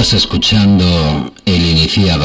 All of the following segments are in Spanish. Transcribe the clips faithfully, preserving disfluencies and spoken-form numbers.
Estás escuchando El Iniciado.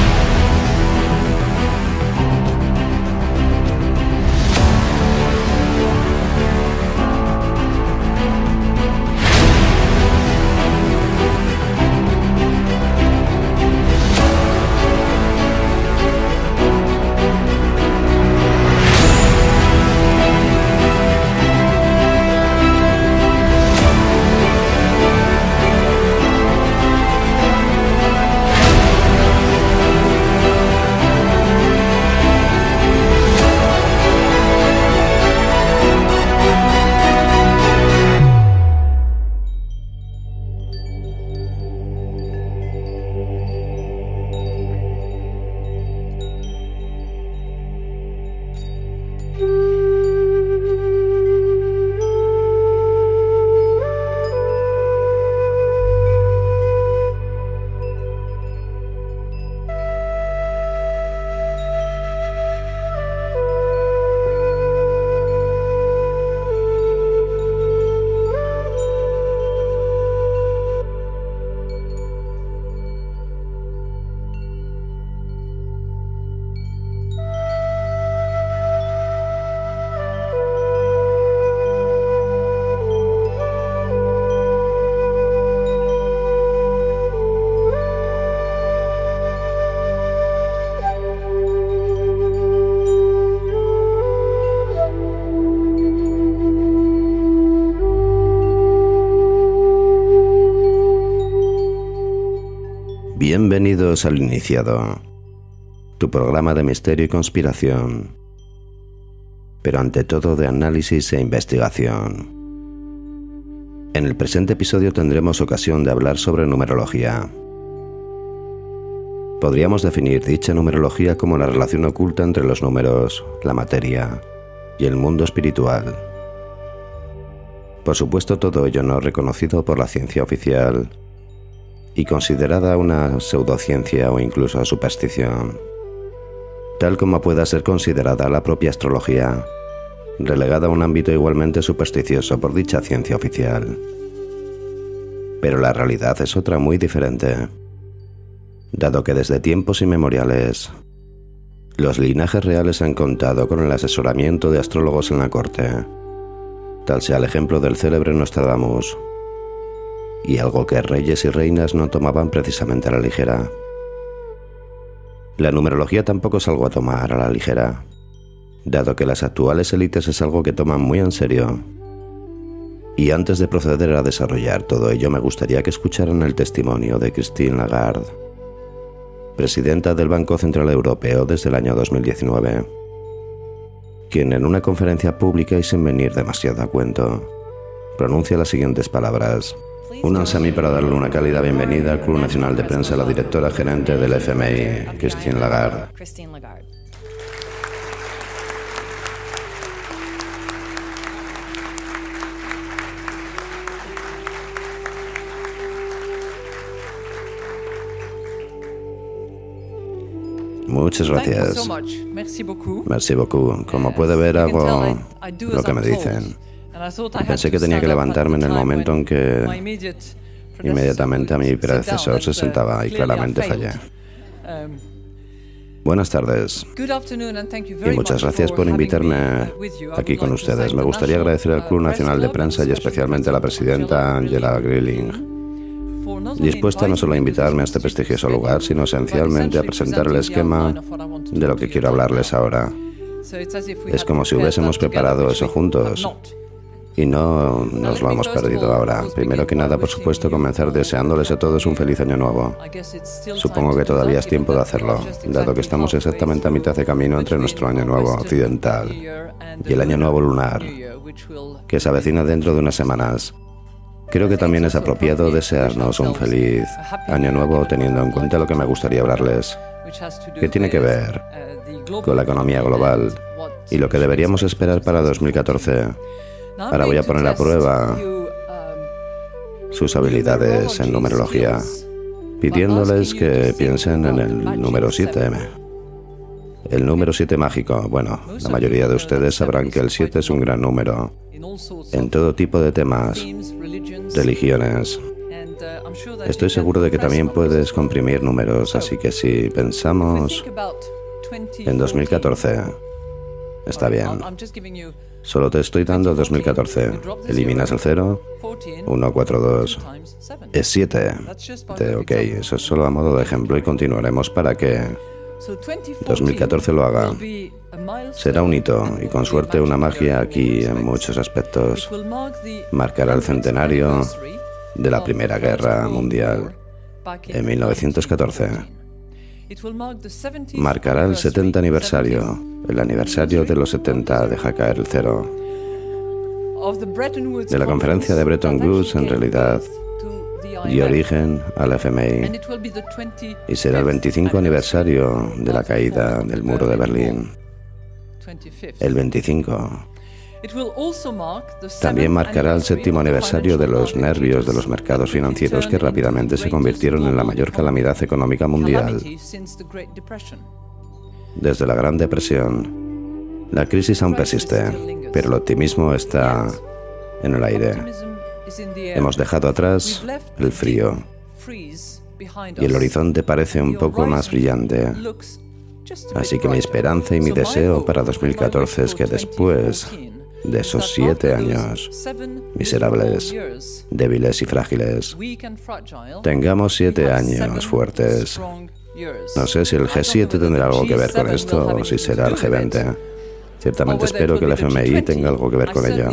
Bienvenidos al Iniciado, tu programa de misterio y conspiración, pero ante todo de análisis e investigación. En el presente episodio tendremos ocasión de hablar sobre numerología. Podríamos definir dicha numerología como la relación oculta entre los números, la materia y el mundo espiritual. Por supuesto, todo ello no reconocido por la ciencia oficial y considerada una pseudociencia o incluso superstición, tal como pueda ser considerada la propia astrología, relegada a un ámbito igualmente supersticioso por dicha ciencia oficial. Pero la realidad es otra muy diferente, dado que desde tiempos inmemoriales, los linajes reales han contado con el asesoramiento de astrólogos en la corte, tal sea el ejemplo del célebre Nostradamus, y algo que reyes y reinas no tomaban precisamente a la ligera. La numerología tampoco es algo a tomar a la ligera, dado que las actuales élites es algo que toman muy en serio. Y antes de proceder a desarrollar todo ello, me gustaría que escucharan el testimonio de Christine Lagarde, presidenta del Banco Central Europeo desde el año dos mil diecinueve, quien en una conferencia pública y sin venir demasiado a cuento, pronuncia las siguientes palabras: únanse a mí para darle una cálida bienvenida al Club Nacional de Prensa a la directora gerente del F M I, Christine Lagarde. Muchas gracias. Merci beaucoup. Como puede ver, hago lo que me dicen. Pensé que tenía que levantarme en el momento en que inmediatamente a mi predecesor se sentaba y claramente fallé. Buenas tardes y muchas gracias por invitarme aquí con ustedes. Me gustaría agradecer al Club Nacional de Prensa y especialmente a la presidenta Angela Grilling, dispuesta no solo a invitarme a este prestigioso lugar, sino esencialmente a presentar el esquema de lo que quiero hablarles ahora. Es como si hubiésemos preparado eso juntos. Y no nos lo hemos perdido ahora. Primero que nada, por supuesto, comenzar deseándoles a todos un feliz año nuevo. Supongo que todavía es tiempo de hacerlo, dado que estamos exactamente a mitad de camino entre nuestro año nuevo occidental y el año nuevo lunar, que se avecina dentro de unas semanas. Creo que también es apropiado desearnos un feliz año nuevo teniendo en cuenta lo que me gustaría hablarles, que tiene que ver con la economía global y lo que deberíamos esperar para dos mil catorce. Ahora voy a poner a prueba sus habilidades en numerología, pidiéndoles que piensen en el número siete. El número siete mágico. Bueno, la mayoría de ustedes sabrán que el siete es un gran número en todo tipo de temas, religiones, Estoy seguro de que también puedes comprimir números, así que si pensamos en dos mil catorce, está bien. Solo te estoy dando dos mil catorce. Eliminas el cero. uno, cuatro, dos. Es siete. De, ok, eso es solo a modo de ejemplo y continuaremos para que dos mil catorce lo haga. Será un hito y con suerte una magia aquí en muchos aspectos. Marcará el centenario de la Primera Guerra Mundial en mil novecientos catorce. Marcará el setenta aniversario, el aniversario de los setenta, deja caer el cero. De la conferencia de Bretton Woods, en realidad, dio origen al F M I y será el veinticinco aniversario de la caída del muro de Berlín. El veinticinco. También marcará el séptimo aniversario de los nervios de los mercados financieros que rápidamente se convirtieron en la mayor calamidad económica mundial desde la Gran Depresión. La crisis aún persiste, pero el optimismo está en el aire. Hemos dejado atrás el frío y el horizonte parece un poco más brillante. Así que mi esperanza y mi deseo para dos mil catorce es que después de esos siete años miserables, débiles y frágiles, tengamos siete años fuertes. No sé si el G siete tendrá algo que ver con esto o si será el G veinte. Ciertamente espero que el F M I tenga algo que ver con ello.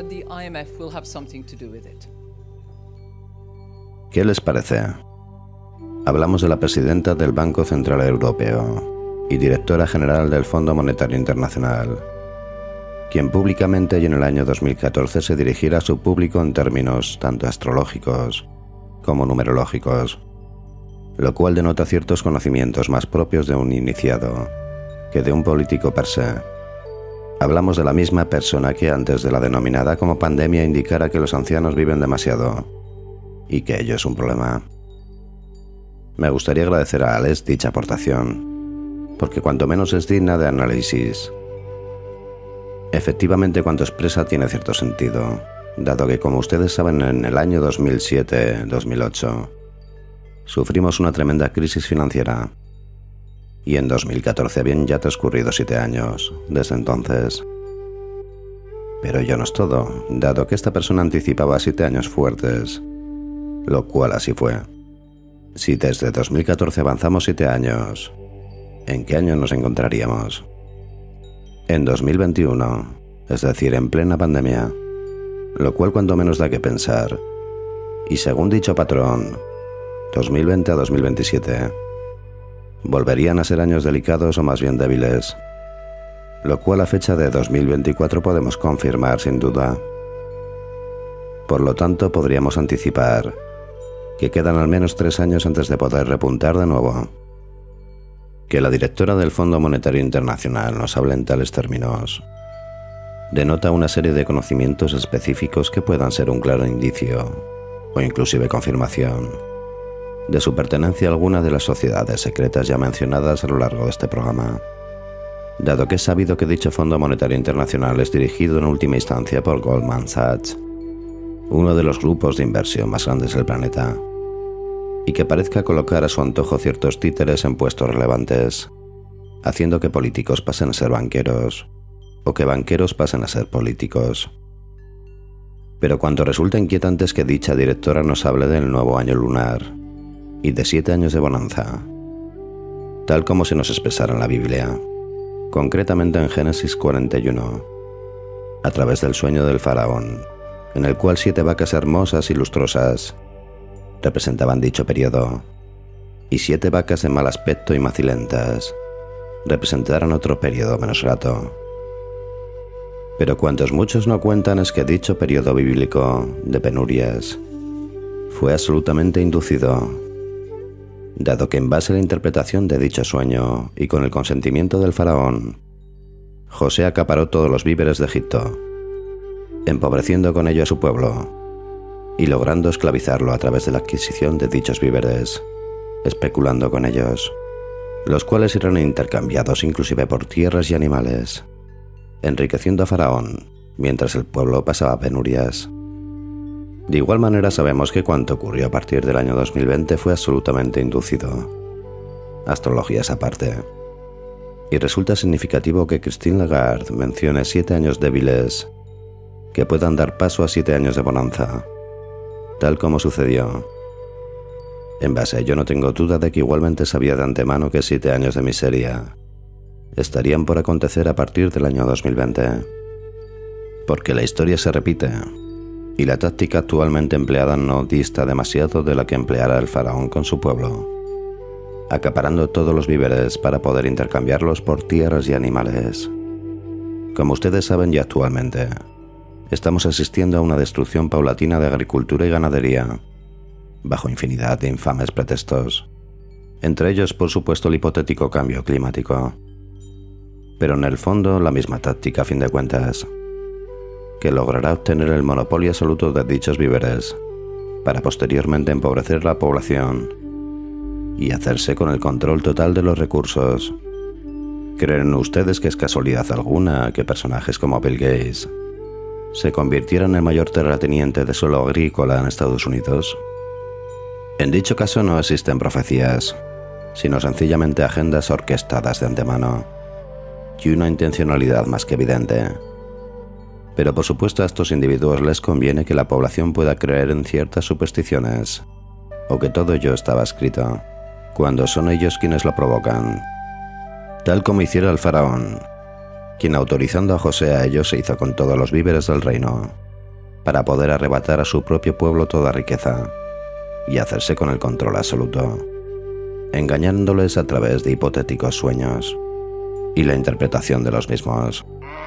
¿Qué les parece? Hablamos de la presidenta del Banco Central Europeo y directora general del Fondo Monetario Internacional, quien públicamente y en el año dos mil catorce se dirigirá a su público en términos tanto astrológicos como numerológicos, lo cual denota ciertos conocimientos más propios de un iniciado que de un político per se. Hablamos de la misma persona que antes de la denominada como pandemia indicara que los ancianos viven demasiado y que ello es un problema. Me gustaría agradecer a Alex dicha aportación, porque cuanto menos es digna de análisis. Efectivamente, cuanto expresa tiene cierto sentido, dado que, como ustedes saben, en el año dos mil siete dos mil ocho sufrimos una tremenda crisis financiera. Y en dos mil catorce habían ya transcurrido siete años desde entonces. Pero ello no es todo, dado que esta persona anticipaba siete años fuertes, lo cual así fue. Si desde dos mil catorce avanzamos siete años, ¿en qué año nos encontraríamos? En dos mil veintiuno, es decir, en plena pandemia, lo cual cuanto menos da que pensar. Y según dicho patrón, dos mil veinte a dos mil veintisiete, volverían a ser años delicados o más bien débiles, lo cual a fecha de dos mil veinticuatro podemos confirmar sin duda. Por lo tanto, podríamos anticipar que quedan al menos tres años antes de poder repuntar de nuevo. Que la directora del Fondo Monetario Internacional nos hable en tales términos denota una serie de conocimientos específicos que puedan ser un claro indicio, o inclusive confirmación, de su pertenencia a alguna de las sociedades secretas ya mencionadas a lo largo de este programa, dado que es sabido que dicho Fondo Monetario Internacional es dirigido en última instancia por Goldman Sachs, uno de los grupos de inversión más grandes del planeta, y que parezca colocar a su antojo ciertos títeres en puestos relevantes, haciendo que políticos pasen a ser banqueros, o que banqueros pasen a ser políticos. Pero cuanto resulta inquietante es que dicha directora nos hable del nuevo año lunar, y de siete años de bonanza, tal como se nos expresara en la Biblia, concretamente en Génesis cuarenta y uno, a través del sueño del faraón, en el cual siete vacas hermosas y lustrosas representaban dicho periodo, y siete vacas de mal aspecto y macilentas representaron otro periodo menos grato. Pero cuantos muchos no cuentan es que dicho periodo bíblico de penurias fue absolutamente inducido, dado que en base a la interpretación de dicho sueño y con el consentimiento del faraón, José acaparó todos los víveres de Egipto, empobreciendo con ello a su pueblo y logrando esclavizarlo a través de la adquisición de dichos víveres, especulando con ellos, los cuales eran intercambiados inclusive por tierras y animales, enriqueciendo a Faraón mientras el pueblo pasaba penurias. De igual manera sabemos que cuanto ocurrió a partir del año dos mil veinte fue absolutamente inducido. Astrologías aparte. Y resulta significativo que Christine Lagarde mencione siete años débiles que puedan dar paso a siete años de bonanza, tal como sucedió. En base a ello no tengo duda de que igualmente sabía de antemano que siete años de miseria estarían por acontecer a partir del año dos mil veinte. Porque la historia se repite, y la táctica actualmente empleada no dista demasiado de la que empleara el faraón con su pueblo, acaparando todos los víveres para poder intercambiarlos por tierras y animales. Como ustedes saben ya actualmente, estamos asistiendo a una destrucción paulatina de agricultura y ganadería, bajo infinidad de infames pretextos, entre ellos por supuesto el hipotético cambio climático. Pero en el fondo la misma táctica a fin de cuentas, que logrará obtener el monopolio absoluto de dichos víveres, para posteriormente empobrecer la población y hacerse con el control total de los recursos. ¿Creen ustedes que es casualidad alguna que personajes como Bill Gates se convirtieran en el mayor terrateniente de suelo agrícola en Estados Unidos? En dicho caso no existen profecías, sino sencillamente agendas orquestadas de antemano, y una intencionalidad más que evidente. Pero por supuesto a estos individuos les conviene que la población pueda creer en ciertas supersticiones, o que todo ello estaba escrito, cuando son ellos quienes lo provocan. Tal como hiciera el faraón, quien autorizando a José a ello se hizo con todos los víveres del reino, para poder arrebatar a su propio pueblo toda riqueza, y hacerse con el control absoluto, engañándoles a través de hipotéticos sueños y la interpretación de los mismos.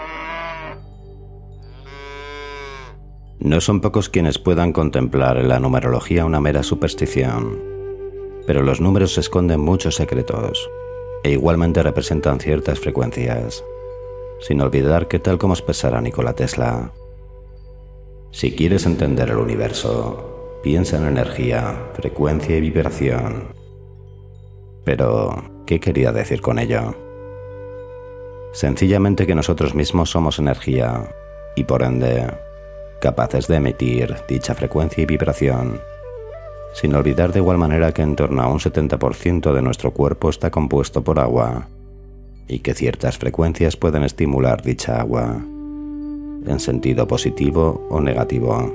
No son pocos quienes puedan contemplar en la numerología una mera superstición, pero los números esconden muchos secretos e igualmente representan ciertas frecuencias, sin olvidar que tal como expresara Nikola Tesla, si quieres entender el universo, piensa en energía, frecuencia y vibración. Pero, ¿qué quería decir con ello? Sencillamente que nosotros mismos somos energía y por ende capaces de emitir dicha frecuencia y vibración, sin olvidar de igual manera que en torno a un setenta por ciento de nuestro cuerpo está compuesto por agua y que ciertas frecuencias pueden estimular dicha agua, en sentido positivo o negativo.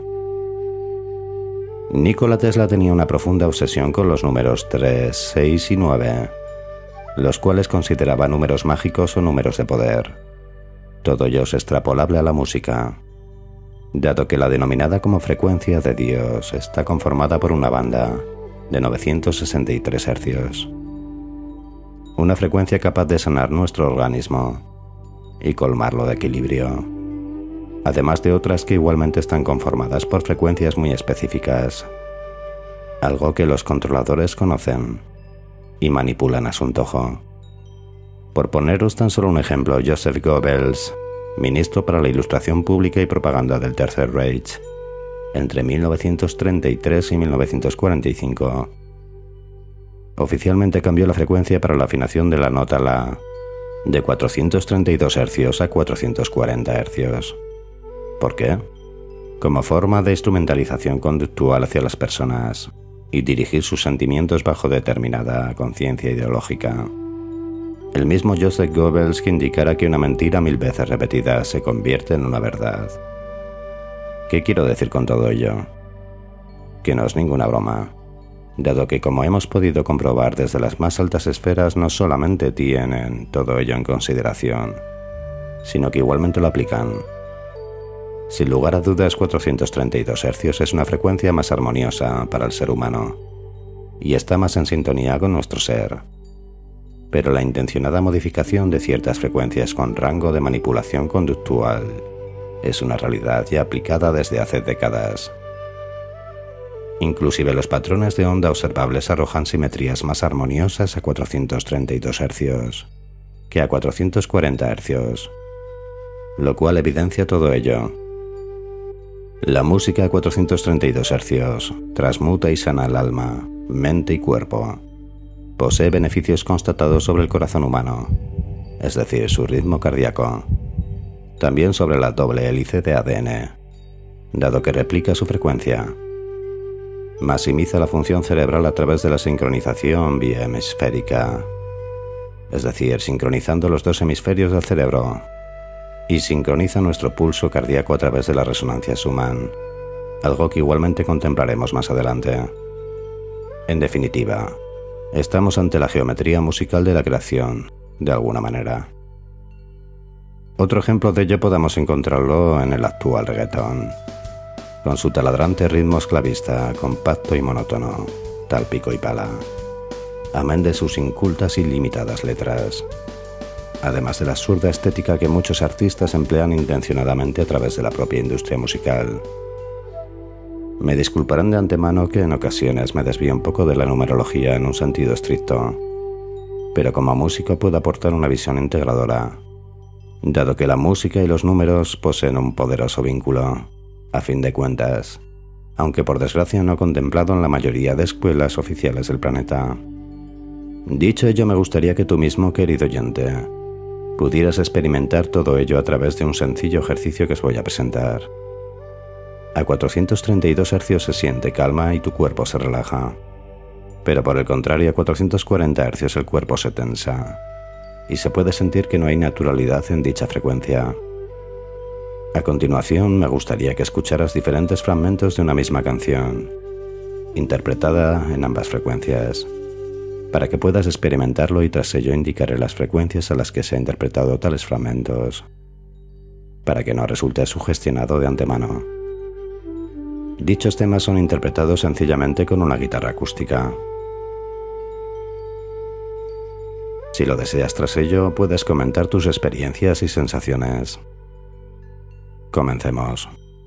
Nikola Tesla tenía una profunda obsesión con los números tres, seis y nueve, los cuales consideraba números mágicos o números de poder. Todo ello es extrapolable a la música, dado que la denominada como frecuencia de Dios está conformada por una banda de novecientos sesenta y tres hercios, una frecuencia capaz de sanar nuestro organismo y colmarlo de equilibrio, además de otras que igualmente están conformadas por frecuencias muy específicas, algo que los controladores conocen y manipulan a su antojo. Por poneros tan solo un ejemplo, Joseph Goebbels, ministro para la Ilustración Pública y Propaganda del Tercer Reich, entre mil novecientos treinta y tres y mil novecientos cuarenta y cinco, oficialmente cambió la frecuencia para la afinación de la nota La de cuatrocientos treinta y dos hercios a cuatrocientos cuarenta hercios. ¿Por qué? Como forma de instrumentalización conductual hacia las personas y dirigir sus sentimientos bajo determinada conciencia ideológica. El mismo Joseph Goebbels que indicara que una mentira mil veces repetida se convierte en una verdad. ¿Qué quiero decir con todo ello? Que no es ninguna broma, dado que como hemos podido comprobar desde las más altas esferas no solamente tienen todo ello en consideración, sino que igualmente lo aplican. Sin lugar a dudas, cuatrocientos treinta y dos hercios es una frecuencia más armoniosa para el ser humano y está más en sintonía con nuestro ser. Pero la intencionada modificación de ciertas frecuencias con rango de manipulación conductual es una realidad ya aplicada desde hace décadas. Inclusive los patrones de onda observables arrojan simetrías más armoniosas a cuatrocientos treinta y dos hercios que a cuatrocientos cuarenta hercios, lo cual evidencia todo ello. La música a cuatrocientos treinta y dos hercios transmuta y sana el alma, mente y cuerpo. Posee beneficios constatados sobre el corazón humano, es decir, su ritmo cardíaco. También sobre la doble hélice de A D N, dado que replica su frecuencia. Maximiza la función cerebral a través de la sincronización biehemisférica, es decir, sincronizando los dos hemisferios del cerebro, y sincroniza nuestro pulso cardíaco a través de la resonancia Schumann, algo que igualmente contemplaremos más adelante. En definitiva, estamos ante la geometría musical de la creación, de alguna manera. Otro ejemplo de ello podemos encontrarlo en el actual reggaetón, con su taladrante ritmo esclavista, compacto y monótono, tal pico y pala, amén de sus incultas y limitadas letras, además de la absurda estética que muchos artistas emplean intencionadamente a través de la propia industria musical. Me disculparán de antemano que en ocasiones me desvío un poco de la numerología en un sentido estricto, pero como músico puedo aportar una visión integradora, dado que la música y los números poseen un poderoso vínculo, a fin de cuentas, aunque por desgracia no contemplado en la mayoría de escuelas oficiales del planeta. Dicho ello, me gustaría que tú mismo, querido oyente, pudieras experimentar todo ello a través de un sencillo ejercicio que os voy a presentar. A cuatrocientos treinta y dos hercios se siente calma y tu cuerpo se relaja, pero por el contrario a cuatrocientos cuarenta hercios el cuerpo se tensa, y se puede sentir que no hay naturalidad en dicha frecuencia. A continuación, me gustaría que escucharas diferentes fragmentos de una misma canción, interpretada en ambas frecuencias, para que puedas experimentarlo y tras ello indicaré las frecuencias a las que se han interpretado tales fragmentos, para que no resulte sugestionado de antemano. Dichos temas son interpretados sencillamente con una guitarra acústica. Si lo deseas tras ello, puedes comentar tus experiencias y sensaciones. Comencemos.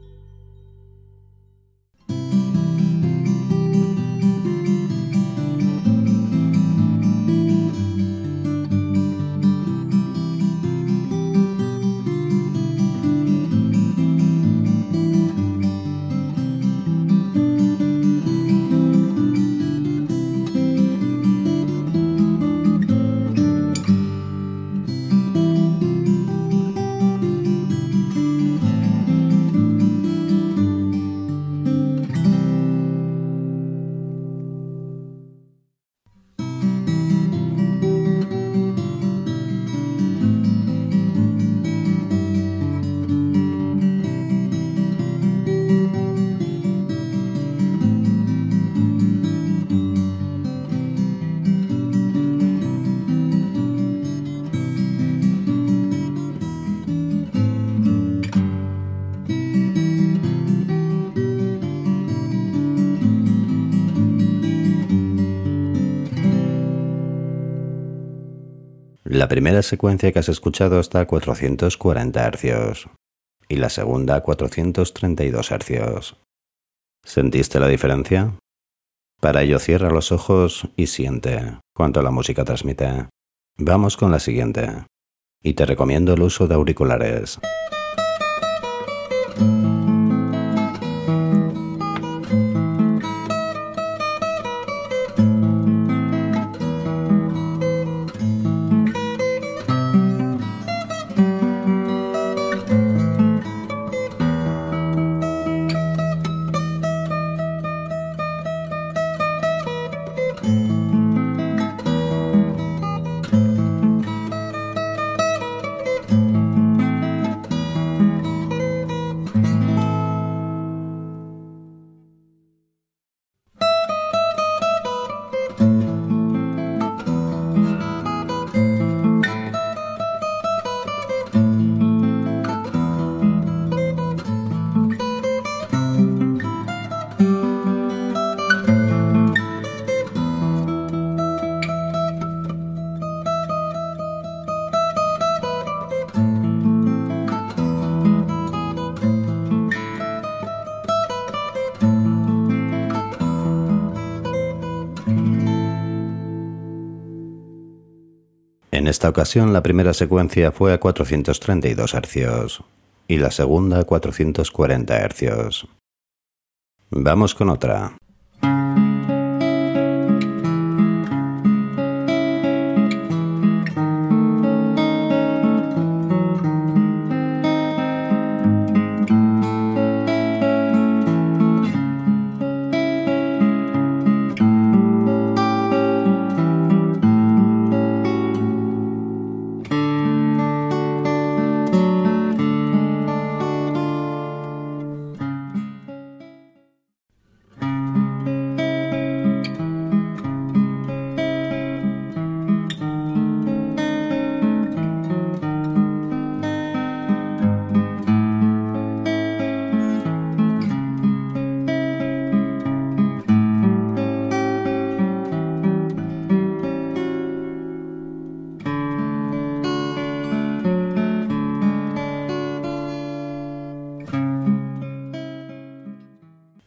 La primera secuencia que has escuchado está a cuatrocientos cuarenta hercios y la segunda a cuatrocientos treinta y dos hercios. ¿Sentiste la diferencia? Para ello cierra los ojos y siente cuánto la música transmite. Vamos con la siguiente, y te recomiendo el uso de auriculares. En esta ocasión la primera secuencia fue a cuatrocientos treinta y dos hercios y la segunda a cuatrocientos cuarenta hercios. Vamos con otra.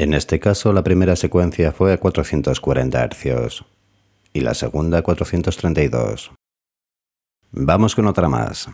En este caso, la primera secuencia fue a cuatrocientos cuarenta hercios y la segunda a cuatrocientos treinta y dos. Vamos con otra más.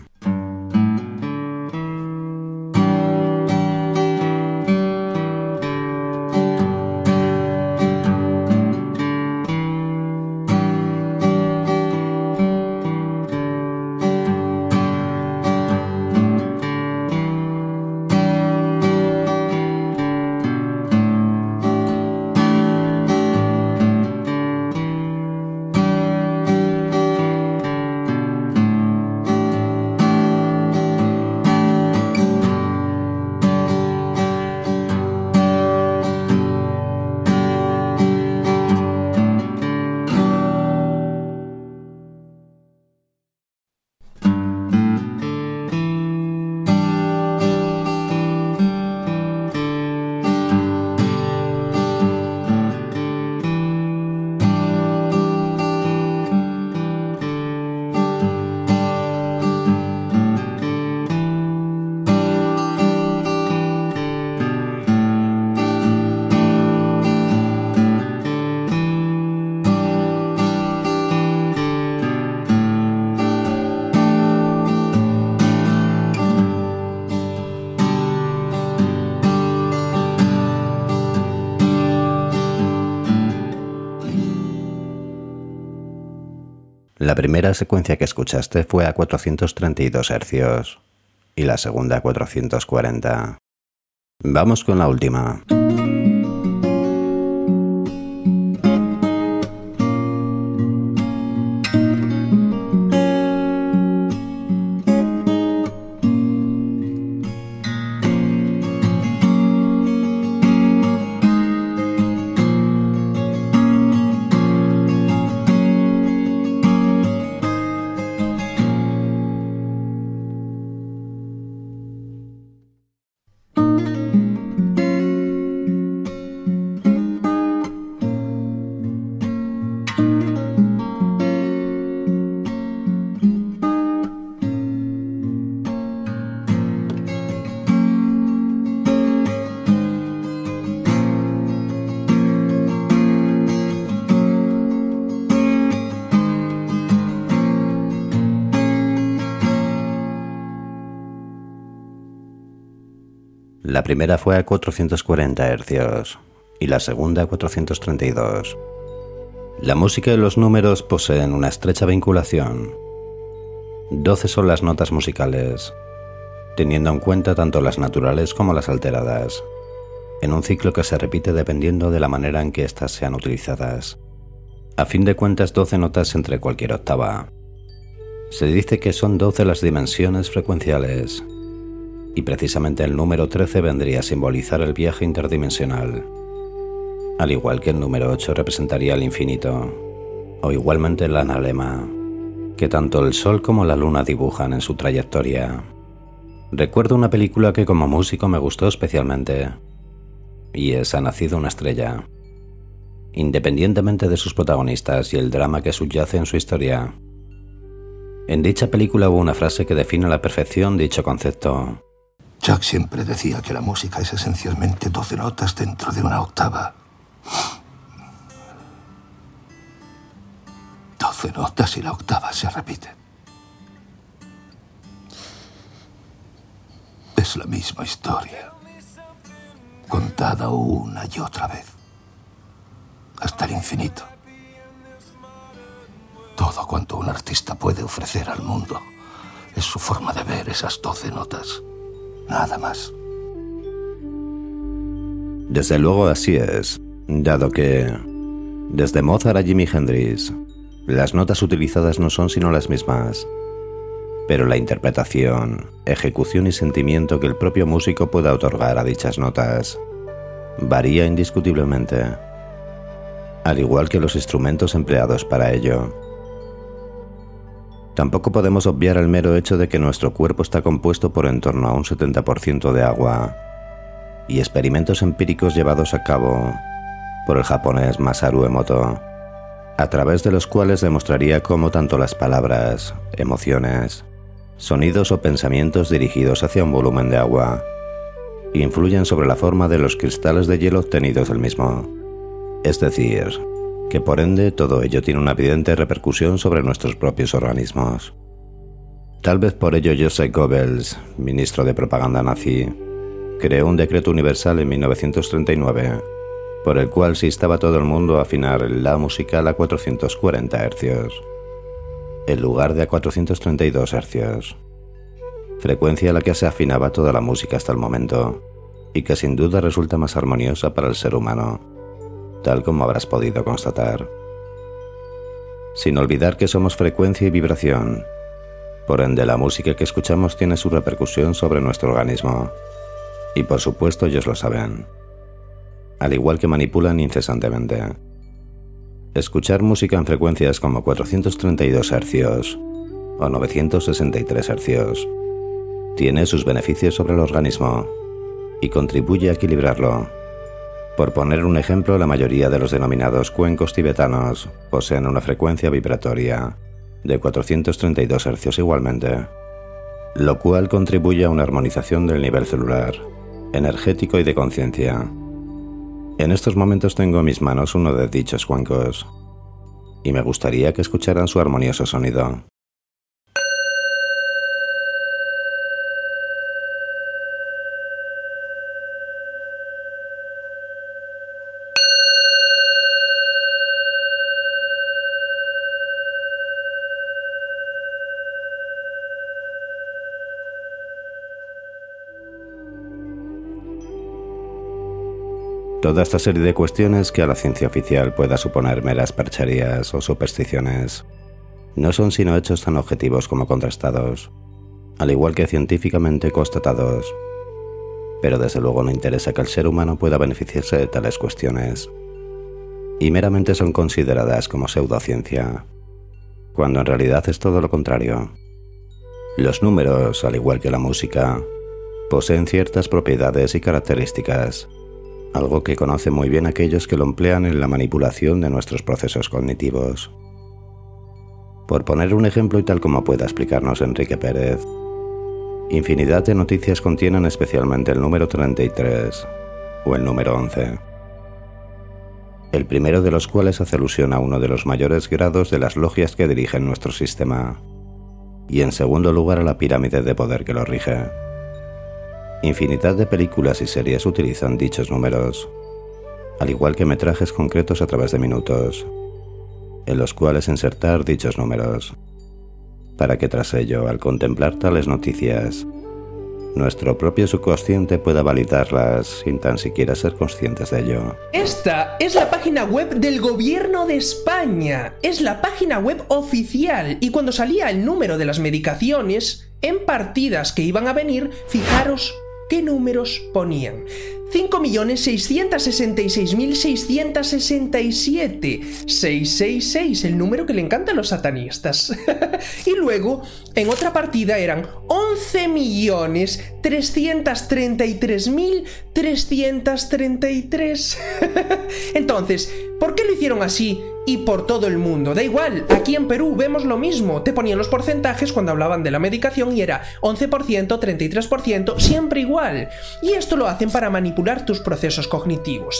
La primera secuencia que escuchaste fue a cuatrocientos treinta y dos hercios y la segunda a cuatrocientos cuarenta. Vamos con la última. La primera fue a cuatrocientos cuarenta hercios y la segunda a cuatrocientos treinta y dos. La música y los números poseen una estrecha vinculación. doce son las notas musicales, teniendo en cuenta tanto las naturales como las alteradas, en un ciclo que se repite dependiendo de la manera en que éstas sean utilizadas. A fin de cuentas, doce notas entre cualquier octava. Se dice que son doce las dimensiones frecuenciales, y precisamente el número trece vendría a simbolizar el viaje interdimensional, al igual que el número ocho representaría el infinito, o igualmente el analema, que tanto el Sol como la Luna dibujan en su trayectoria. Recuerdo una película que como músico me gustó especialmente, y es Ha nacido una estrella. Independientemente de sus protagonistas y el drama que subyace en su historia, en dicha película hubo una frase que define a la perfección dicho concepto. Jack siempre decía que la música es esencialmente doce notas dentro de una octava. doce notas y la octava se repite. Es la misma historia, contada una y otra vez, hasta el infinito. Todo cuanto un artista puede ofrecer al mundo es su forma de ver esas doce notas. Nada más. Desde luego así es, dado que, desde Mozart a Jimi Hendrix, las notas utilizadas no son sino las mismas, pero la interpretación, ejecución y sentimiento que el propio músico pueda otorgar a dichas notas varía indiscutiblemente, al igual que los instrumentos empleados para ello. Tampoco podemos obviar el mero hecho de que nuestro cuerpo está compuesto por en torno a un setenta por ciento de agua, y experimentos empíricos llevados a cabo por el japonés Masaru Emoto, a través de los cuales demostraría cómo tanto las palabras, emociones, sonidos o pensamientos dirigidos hacia un volumen de agua influyen sobre la forma de los cristales de hielo obtenidos del mismo. Es decir, que por ende todo ello tiene una evidente repercusión sobre nuestros propios organismos. Tal vez por ello Joseph Goebbels, ministro de propaganda nazi, creó un decreto universal en mil novecientos treinta y nueve, por el cual se instaba a todo el mundo a afinar la musical a cuatrocientos cuarenta hercios, en lugar de a cuatrocientos treinta y dos hercios, frecuencia a la que se afinaba toda la música hasta el momento, y que sin duda resulta más armoniosa para el ser humano, tal como habrás podido constatar. Sin olvidar que somos frecuencia y vibración, por ende la música que escuchamos tiene su repercusión sobre nuestro organismo, y por supuesto ellos lo saben, al igual que manipulan incesantemente. Escuchar música en frecuencias como cuatrocientos treinta y dos hercios o novecientos sesenta y tres hercios tiene sus beneficios sobre el organismo y contribuye a equilibrarlo. Por poner un ejemplo, la mayoría de los denominados cuencos tibetanos poseen una frecuencia vibratoria de cuatrocientos treinta y dos hercios igualmente, lo cual contribuye a una armonización del nivel celular, energético y de conciencia. En estos momentos tengo en mis manos uno de dichos cuencos, y me gustaría que escucharan su armonioso sonido. Toda esta serie de cuestiones que a la ciencia oficial pueda suponer meras percherías o supersticiones no son sino hechos tan objetivos como contrastados, al igual que científicamente constatados, pero desde luego no interesa que el ser humano pueda beneficiarse de tales cuestiones, y meramente son consideradas como pseudociencia, cuando en realidad es todo lo contrario. Los números, al igual que la música, poseen ciertas propiedades y características, algo que conocen muy bien aquellos que lo emplean en la manipulación de nuestros procesos cognitivos. Por poner un ejemplo y tal como pueda explicarnos Enrique Pérez, infinidad de noticias contienen especialmente el número treinta y tres o el número once, el primero de los cuales hace alusión a uno de los mayores grados de las logias que dirigen nuestro sistema, y en segundo lugar a la pirámide de poder que lo rige. Infinidad de películas y series utilizan dichos números, al igual que metrajes concretos a través de minutos, en los cuales insertar dichos números, para que tras ello, al contemplar tales noticias, nuestro propio subconsciente pueda validarlas sin tan siquiera ser conscientes de ello. Esta es la página web del Gobierno de España, es la página web oficial, y cuando salía el número de las medicaciones, en partidas que iban a venir, fijaros ¿qué números ponían? cinco millones seiscientos sesenta y seis mil seiscientos sesenta y siete. seiscientos sesenta y seis, el número que le encanta a los satanistas. Y luego, en otra partida eran once millones trescientos treinta y tres mil trescientos treinta y tres. Entonces, ¿por qué lo hicieron así y por todo el mundo? Da igual, aquí en Perú vemos lo mismo. Te ponían los porcentajes cuando hablaban de la medicación y era once por ciento, treinta y tres por ciento, siempre igual. Y esto lo hacen para manipular tus procesos cognitivos.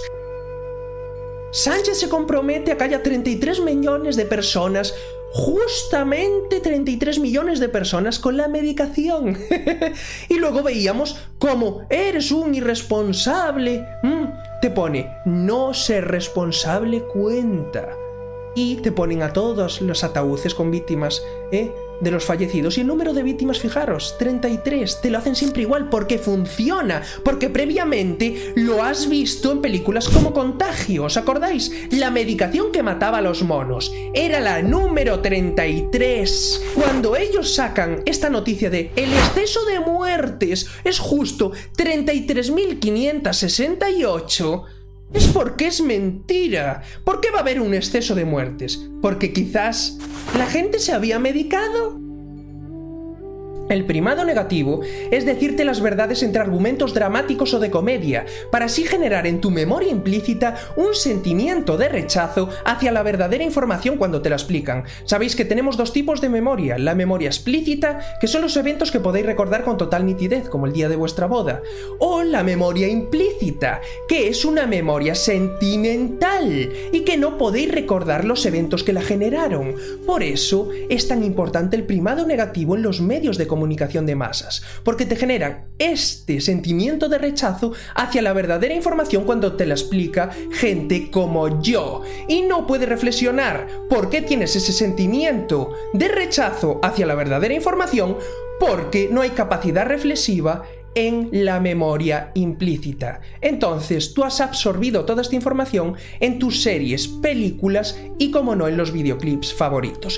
Sánchez se compromete a que haya treinta y tres millones de personas, justamente treinta y tres millones de personas con la medicación. Y luego veíamos cómo eres un irresponsable. Mm, te pone, no ser responsable cuenta. Y te ponen a todos los ataúdes con víctimas, ¿eh? de los fallecidos. Y el número de víctimas, fijaros, treinta y tres. Te lo hacen siempre igual porque funciona, porque previamente lo has visto en películas como Contagio. ¿Os acordáis? La medicación que mataba a los monos era la número treinta y tres. Cuando ellos sacan esta noticia de el exceso de muertes es justo treinta y tres mil quinientos sesenta y ocho, es porque es mentira. ¿Por qué va a haber un exceso de muertes? ¿Porque quizás la gente se había medicado? El primado negativo es decirte las verdades entre argumentos dramáticos o de comedia, para así generar en tu memoria implícita un sentimiento de rechazo hacia la verdadera información cuando te la explican. Sabéis que tenemos dos tipos de memoria: la memoria explícita, que son los eventos que podéis recordar con total nitidez, como el día de vuestra boda, o la memoria implícita, que es una memoria sentimental y que no podéis recordar los eventos que la generaron. Por eso es tan importante el primado negativo en los medios de comunicación de masas, porque te generan este sentimiento de rechazo hacia la verdadera información cuando te la explica gente como yo, y no puedes reflexionar por qué tienes ese sentimiento de rechazo hacia la verdadera información, porque no hay capacidad reflexiva en la memoria implícita. Entonces tú has absorbido toda esta información en tus series, películas y, como no, en los videoclips favoritos.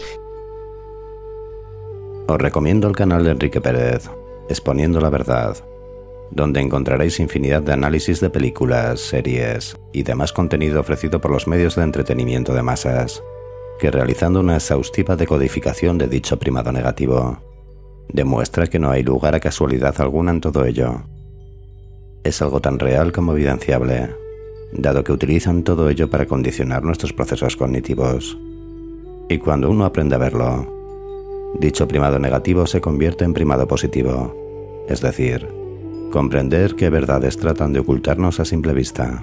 Os recomiendo el canal de Enrique Pérez, Exponiendo la Verdad, donde encontraréis infinidad de análisis de películas, series y demás contenido ofrecido por los medios de entretenimiento de masas, que realizando una exhaustiva decodificación de dicho primado negativo, demuestra que no hay lugar a casualidad alguna en todo ello. Es algo tan real como evidenciable, dado que utilizan todo ello para condicionar nuestros procesos cognitivos. Y cuando uno aprende a verlo, dicho primado negativo se convierte en primado positivo, es decir, comprender qué verdades tratan de ocultarnos a simple vista.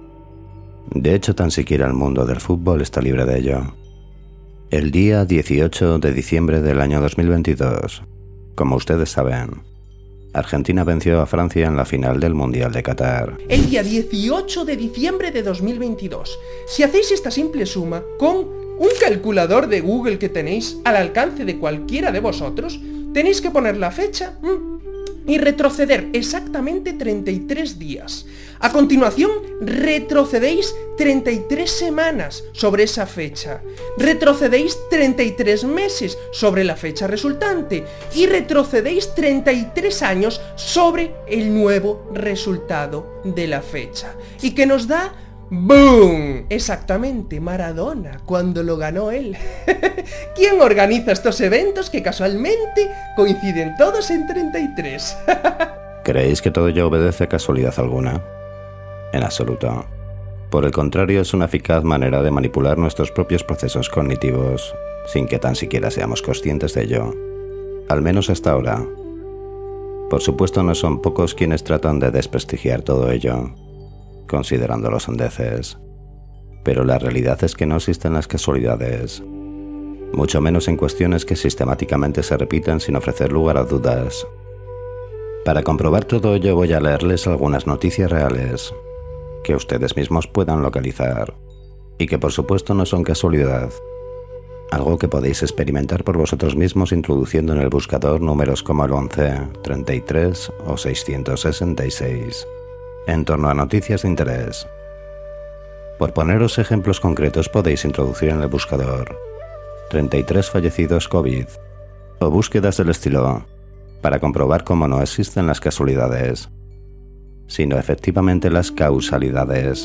De hecho, tan siquiera el mundo del fútbol está libre de ello. El día dieciocho de diciembre del año dos mil veintidós, como ustedes saben, Argentina venció a Francia en la final del Mundial de Qatar. El día dieciocho de diciembre de dos mil veintidós. Si hacéis esta simple suma con un calculador de Google que tenéis al alcance de cualquiera de vosotros, tenéis que poner la fecha y retroceder exactamente treinta y tres días. A continuación, retrocedéis treinta y tres semanas sobre esa fecha. Retrocedéis treinta y tres meses sobre la fecha resultante. Y retrocedéis treinta y tres años sobre el nuevo resultado de la fecha. ¿Y qué nos da? ¡Boom! Exactamente, Maradona, cuando lo ganó él. ¿Quién organiza estos eventos que casualmente coinciden todos en treinta y tres? ¿Creéis que todo ello obedece a casualidad alguna? En absoluto. Por el contrario, es una eficaz manera de manipular nuestros propios procesos cognitivos, sin que tan siquiera seamos conscientes de ello. Al menos hasta ahora. Por supuesto, no son pocos quienes tratan de desprestigiar todo ello, considerándolo sandeces. Pero la realidad es que no existen las casualidades, mucho menos en cuestiones que sistemáticamente se repiten sin ofrecer lugar a dudas. Para comprobar todo ello voy a leerles algunas noticias reales, que ustedes mismos puedan localizar, y que por supuesto no son casualidad, algo que podéis experimentar por vosotros mismos introduciendo en el buscador números como el once, treinta y tres o seiscientos sesenta y seis. En torno a noticias de interés. Por poneros ejemplos concretos podéis introducir en el buscador treinta y tres fallecidos COVID o búsquedas del estilo, para comprobar cómo no existen las casualidades, sino efectivamente las causalidades.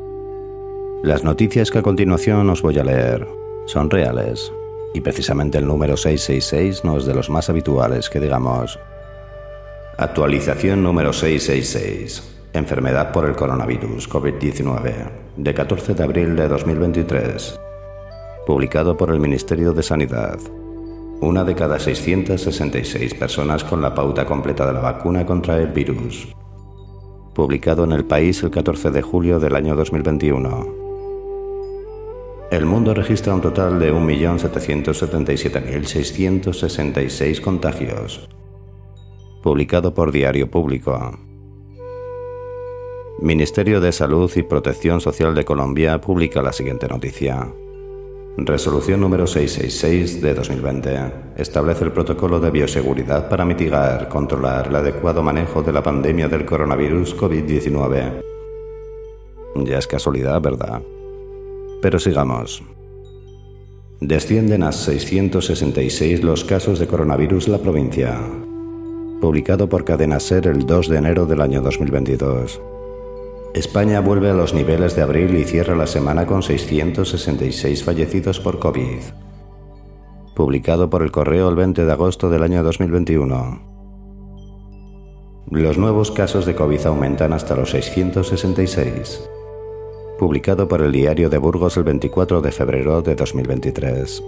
Las noticias que a continuación os voy a leer son reales, y precisamente el número seiscientos sesenta y seis no es de los más habituales que digamos. Actualización número seiscientos sesenta y seis. Enfermedad por el coronavirus COVID diecinueve, de catorce de abril de dos mil veintitrés. Publicado por el Ministerio de Sanidad. Una de cada seiscientas sesenta y seis personas con la pauta completa de la vacuna contrae el virus. Publicado en El País el catorce de julio del año dos mil veintiuno. El mundo registra un total de un millón setecientos setenta y siete mil seiscientos sesenta y seis contagios. Publicado por Diario Público. Ministerio de Salud y Protección Social de Colombia publica la siguiente noticia. Resolución número seiscientos sesenta y seis de dos mil veinte establece el protocolo de bioseguridad para mitigar, controlar el adecuado manejo de la pandemia del coronavirus COVID diecinueve. Ya es casualidad, ¿verdad? Pero sigamos. Descienden a seiscientos sesenta y seis los casos de coronavirus en la provincia. Publicado por Cadena SER el dos de enero del año dos mil veintidós. España vuelve a los niveles de abril y cierra la semana con seiscientos sesenta y seis fallecidos por COVID. publicado por el Correo el veinte de agosto del año dos mil veintiuno. Los nuevos casos de COVID aumentan hasta los seiscientos sesenta y seis, publicado por el Diario de Burgos el veinticuatro de febrero de dos mil veintitrés.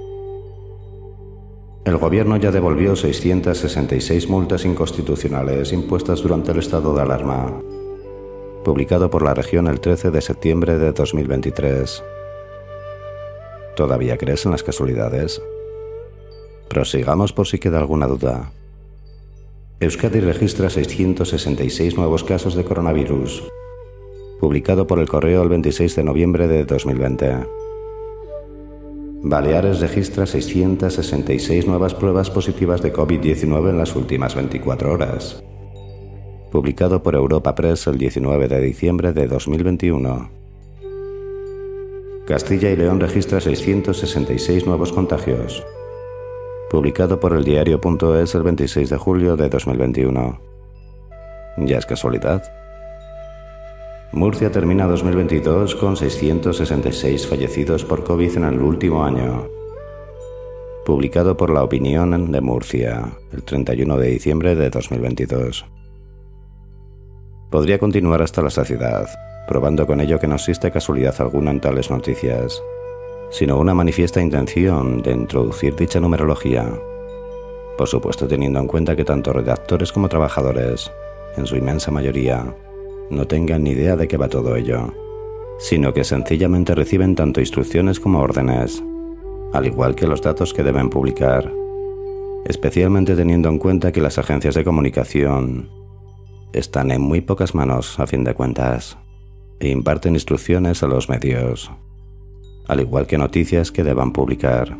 El gobierno ya devolvió seiscientas sesenta y seis multas inconstitucionales impuestas durante el estado de alarma, publicado por la región el trece de septiembre de dos mil veintitrés. ¿Todavía crees en las casualidades? Prosigamos por si queda alguna duda. Euskadi registra seiscientos sesenta y seis nuevos casos de coronavirus, publicado por el Correo el veintiséis de noviembre de dos mil veinte. Baleares registra seiscientas sesenta y seis nuevas pruebas positivas de COVID diecinueve en las últimas veinticuatro horas, publicado por Europa Press el diecinueve de diciembre de dos mil veintiuno. Castilla y León registra seiscientos sesenta y seis nuevos contagios, publicado por el diario punto es el veintiséis de julio de dos mil veintiuno. ¿Ya es casualidad? Murcia termina dos mil veintidós con seiscientos sesenta y seis fallecidos por COVID en el último año, publicado por La Opinión de Murcia, el treinta y uno de diciembre de dos mil veintidós. Podría continuar hasta la saciedad, probando con ello que no existe casualidad alguna en tales noticias, sino una manifiesta intención de introducir dicha numerología, por supuesto teniendo en cuenta que tanto redactores como trabajadores, en su inmensa mayoría, no tengan ni idea de qué va todo ello, sino que sencillamente reciben tanto instrucciones como órdenes, al igual que los datos que deben publicar, especialmente teniendo en cuenta que las agencias de comunicación están en muy pocas manos a fin de cuentas, e imparten instrucciones a los medios, al igual que noticias que deban publicar.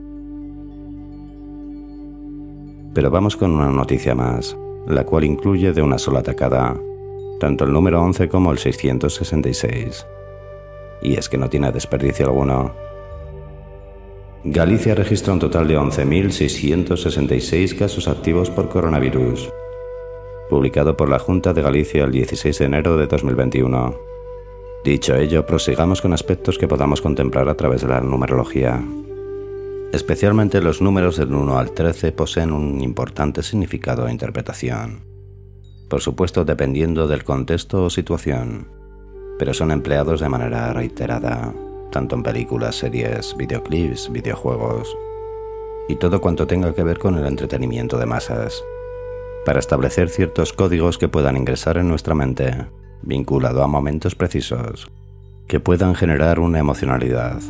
Pero vamos con una noticia más, la cual incluye de una sola tacada tanto el número once como el seiscientos sesenta y seis. Y es que no tiene desperdicio alguno. Galicia registra un total de once mil seiscientos sesenta y seis casos activos por coronavirus, publicado por la Junta de Galicia el dieciséis de enero de dos mil veintiuno. Dicho ello, prosigamos con aspectos que podamos contemplar a través de la numerología. Especialmente los números del uno al trece poseen un importante significado e interpretación, por supuesto dependiendo del contexto o situación, pero son empleados de manera reiterada, tanto en películas, series, videoclips, videojuegos y todo cuanto tenga que ver con el entretenimiento de masas, para establecer ciertos códigos que puedan ingresar en nuestra mente, vinculado a momentos precisos, que puedan generar una emocionalidad.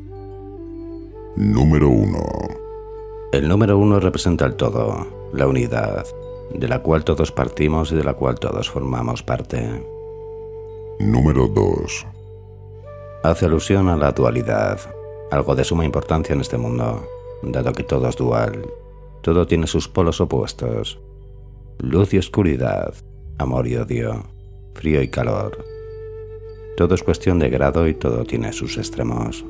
Número uno. El número uno representa el todo, la unidad, de la cual todos partimos y de la cual todos formamos parte. Número dos. Hace alusión a la dualidad, algo de suma importancia en este mundo, dado que todo es dual, todo tiene sus polos opuestos, luz y oscuridad, amor y odio, frío y calor. Todo es cuestión de grado y todo tiene sus extremos.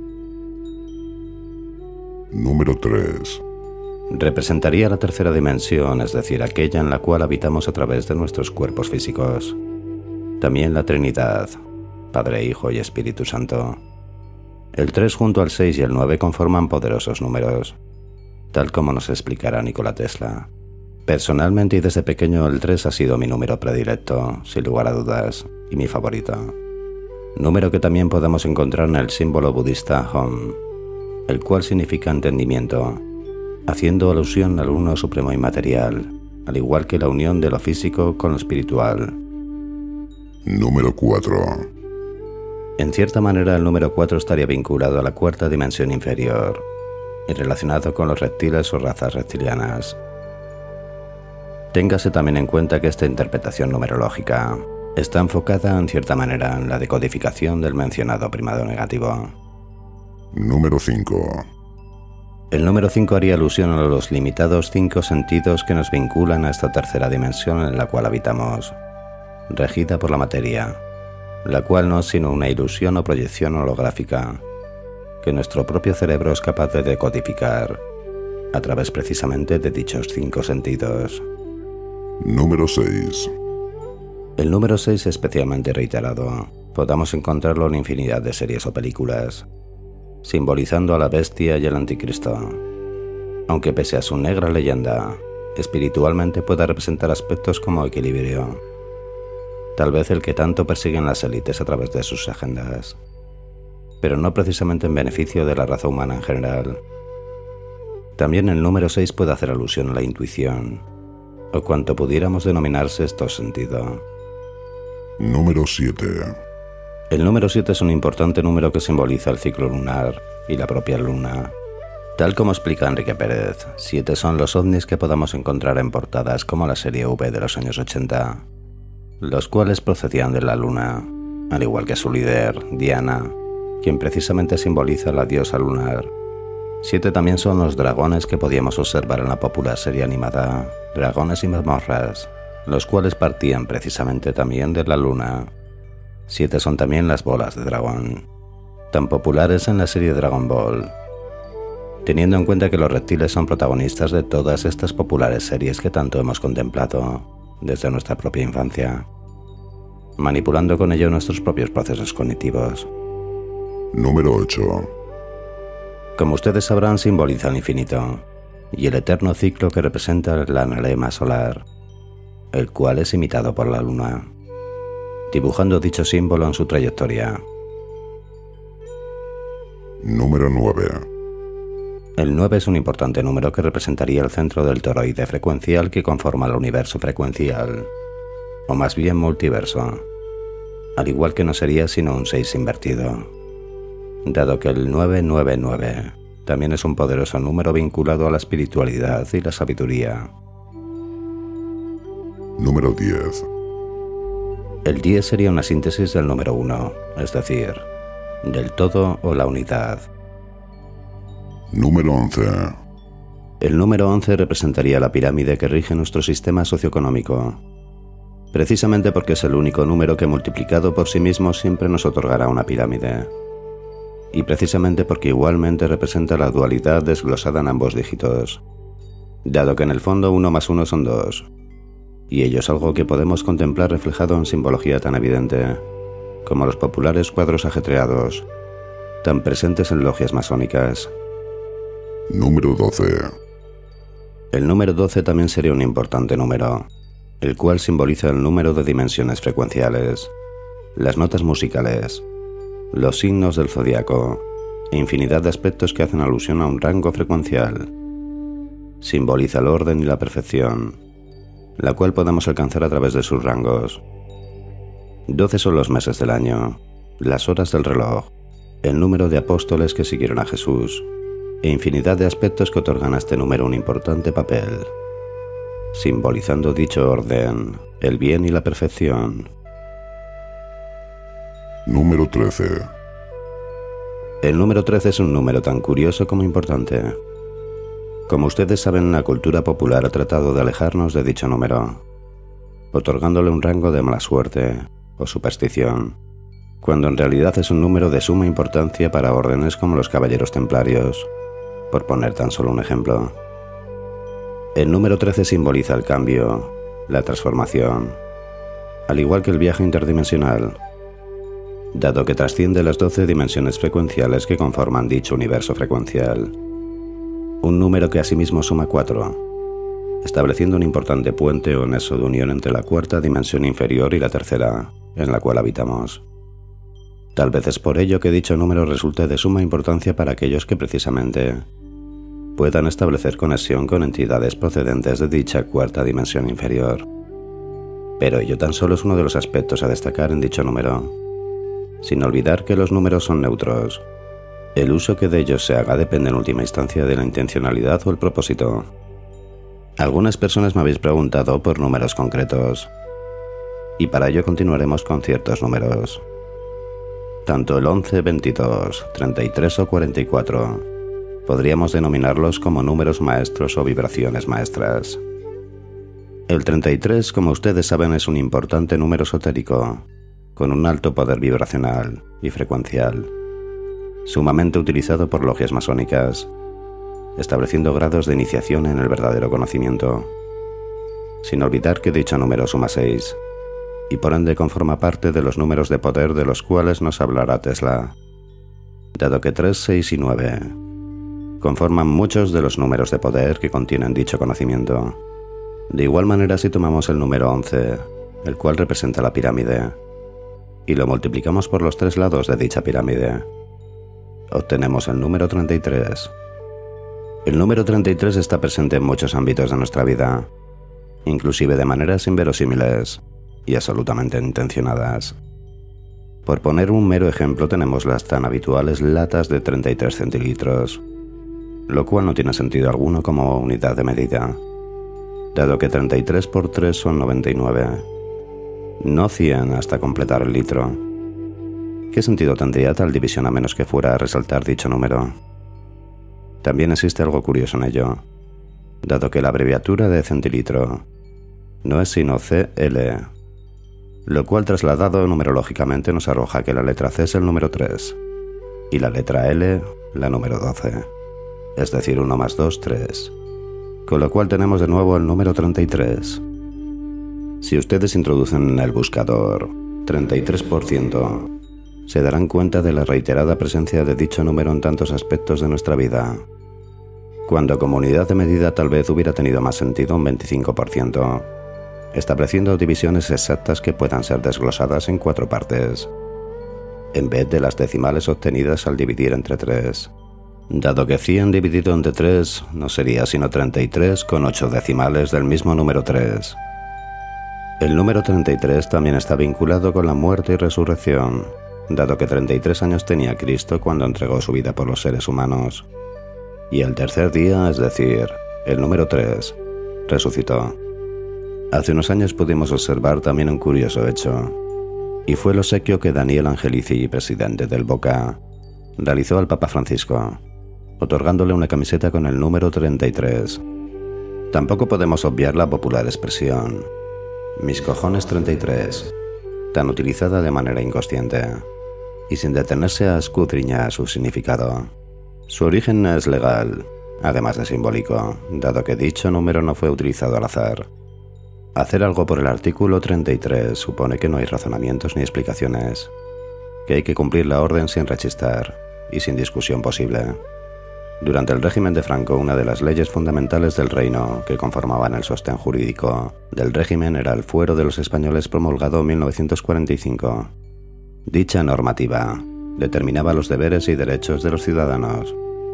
Número tres. Representaría la tercera dimensión, es decir, aquella en la cual habitamos a través de nuestros cuerpos físicos. También la Trinidad, Padre, Hijo y Espíritu Santo. El tres junto al seis y el nueve conforman poderosos números, tal como nos explicará Nikola Tesla. Personalmente y desde pequeño el tres ha sido mi número predilecto, sin lugar a dudas, y mi favorito. Número que también podemos encontrar en el símbolo budista Hom, el cual significa entendimiento, haciendo alusión al uno supremo inmaterial, al igual que la unión de lo físico con lo espiritual. Número cuatro. En cierta manera el número cuatro estaría vinculado a la cuarta dimensión inferior, y relacionado con los reptiles o razas reptilianas. Téngase también en cuenta que esta interpretación numerológica está enfocada en cierta manera en la decodificación del mencionado primado negativo. Número cinco. El número cinco haría alusión a los limitados cinco sentidos que nos vinculan a esta tercera dimensión en la cual habitamos, regida por la materia, la cual no es sino una ilusión o proyección holográfica que nuestro propio cerebro es capaz de decodificar a través precisamente de dichos cinco sentidos. Número seis. El número seis es especialmente reiterado. Podamos encontrarlo en infinidad de series o películas, simbolizando a la bestia y al anticristo, aunque pese a su negra leyenda, espiritualmente pueda representar aspectos como equilibrio, tal vez el que tanto persiguen las élites a través de sus agendas, pero no precisamente en beneficio de la raza humana en general. También el número seis puede hacer alusión a la intuición, o cuanto pudiéramos denominar sexto sentido. Número siete. El número siete es un importante número que simboliza el ciclo lunar y la propia luna. Tal como explica Enrique Pérez, siete son los ovnis que podamos encontrar en portadas como la serie V de los años ochenta, los cuales procedían de la luna, al igual que su líder, Diana, quien precisamente simboliza la diosa lunar. Siete también son los dragones que podíamos observar en la popular serie animada Dragones y mazmorras, los cuales partían precisamente también de la luna. Siete son también las bolas de dragón, tan populares en la serie Dragon Ball, teniendo en cuenta que los reptiles son protagonistas de todas estas populares series que tanto hemos contemplado desde nuestra propia infancia, manipulando con ello nuestros propios procesos cognitivos. Número ocho. Como ustedes sabrán, simboliza el infinito y el eterno ciclo que representa el analema solar, el cual es imitado por la luna, dibujando dicho símbolo en su trayectoria. Número nueve. El nueve es un importante número que representaría el centro del toroide frecuencial que conforma el universo frecuencial, o más bien multiverso, al igual que no sería sino un seis invertido, dado que el nueve nueve nueve también es un poderoso número vinculado a la espiritualidad y la sabiduría. Número diez. El diez sería una síntesis del número uno, es decir, del todo o la unidad. Número once. El número once representaría la pirámide que rige nuestro sistema socioeconómico, precisamente porque es el único número que multiplicado por sí mismo siempre nos otorgará una pirámide, y precisamente porque igualmente representa la dualidad desglosada en ambos dígitos, dado que en el fondo uno más uno son dos, y ello es algo que podemos contemplar reflejado en simbología tan evidente como los populares cuadros ajetreados, tan presentes en logias masónicas. Número doce. El número doce también sería un importante número, el cual simboliza el número de dimensiones frecuenciales, las notas musicales, los signos del zodiaco e infinidad de aspectos que hacen alusión a un rango frecuencial. Simboliza el orden y la perfección, la cual podemos alcanzar a través de sus rangos. Doce son los meses del año, las horas del reloj, el número de apóstoles que siguieron a Jesús, e infinidad de aspectos que otorgan a este número un importante papel, simbolizando dicho orden, el bien y la perfección. Número trece. El número trece es un número tan curioso como importante. Como ustedes saben, la cultura popular ha tratado de alejarnos de dicho número, otorgándole un rango de mala suerte o superstición, cuando en realidad es un número de suma importancia para órdenes como los caballeros templarios, por poner tan solo un ejemplo. El número trece simboliza el cambio, la transformación, al igual que el viaje interdimensional, dado que trasciende las doce dimensiones frecuenciales que conforman dicho universo frecuencial. Un número que asimismo suma cuatro, estableciendo un importante puente o nexo de unión entre la cuarta dimensión inferior y la tercera, en la cual habitamos. Tal vez es por ello que dicho número resulte de suma importancia para aquellos que precisamente puedan establecer conexión con entidades procedentes de dicha cuarta dimensión inferior. Pero ello tan solo es uno de los aspectos a destacar en dicho número, sin olvidar que los números son neutros. El uso que de ellos se haga depende en última instancia de la intencionalidad o el propósito. Algunas personas me habéis preguntado por números concretos, y para ello continuaremos con ciertos números. Tanto el once, veintidós, treinta y tres o cuarenta y cuatro podríamos denominarlos como números maestros o vibraciones maestras. El treinta y tres, como ustedes saben, es un importante número esotérico, con un alto poder vibracional y frecuencial, sumamente utilizado por logias masónicas, estableciendo grados de iniciación en el verdadero conocimiento. Sin olvidar que dicho número suma seis, y por ende conforma parte de los números de poder de los cuales nos hablará Tesla, dado que tres, seis y nueve conforman muchos de los números de poder que contienen dicho conocimiento. De igual manera, si tomamos el número once, el cual representa la pirámide, y lo multiplicamos por los tres lados de dicha pirámide, obtenemos el número treinta y tres. El número treinta y tres está presente en muchos ámbitos de nuestra vida, inclusive de maneras inverosímiles y absolutamente intencionadas. Por poner un mero ejemplo, tenemos las tan habituales latas de treinta y tres centilitros, lo cual no tiene sentido alguno como unidad de medida, dado que treinta y tres por tres son noventa y nueve, no cien hasta completar el litro. ¿Qué sentido tendría tal división a menos que fuera a resaltar dicho número? También existe algo curioso en ello, dado que la abreviatura de centilitro no es sino C L, lo cual trasladado numerológicamente nos arroja que la letra C es el número tres y la letra L la número doce, es decir, uno más dos, tres, con lo cual tenemos de nuevo el número treinta y tres. Si ustedes introducen en el buscador treinta y tres por ciento, se darán cuenta de la reiterada presencia de dicho número en tantos aspectos de nuestra vida, cuando como unidad de medida tal vez hubiera tenido más sentido un veinticinco por ciento, estableciendo divisiones exactas que puedan ser desglosadas en cuatro partes, en vez de las decimales obtenidas al dividir entre tres, dado que cien dividido entre tres no sería sino treinta y tres con ocho decimales del mismo número tres. El número treinta y tres también está vinculado con la muerte y resurrección, dado que treinta y tres años tenía Cristo cuando entregó su vida por los seres humanos, y el tercer día, es decir, el número tres, resucitó. Hace unos años pudimos observar también un curioso hecho, y fue el obsequio que Daniel Angelici, presidente del Boca, realizó al Papa Francisco, otorgándole una camiseta con el número treinta y tres. Tampoco podemos obviar la popular expresión «mis cojones treinta y tres», tan utilizada de manera inconsciente, y sin detenerse a escudriñar su significado. Su origen es legal, además de simbólico, dado que dicho número no fue utilizado al azar. Hacer algo por el artículo treinta y tres supone que no hay razonamientos ni explicaciones, que hay que cumplir la orden sin rechistar y sin discusión posible. Durante el régimen de Franco, una de las leyes fundamentales del reino que conformaban el sostén jurídico del régimen era el Fuero de los Españoles, promulgado en mil novecientos cuarenta y cinco. Dicha normativa determinaba los deberes y derechos de los ciudadanos,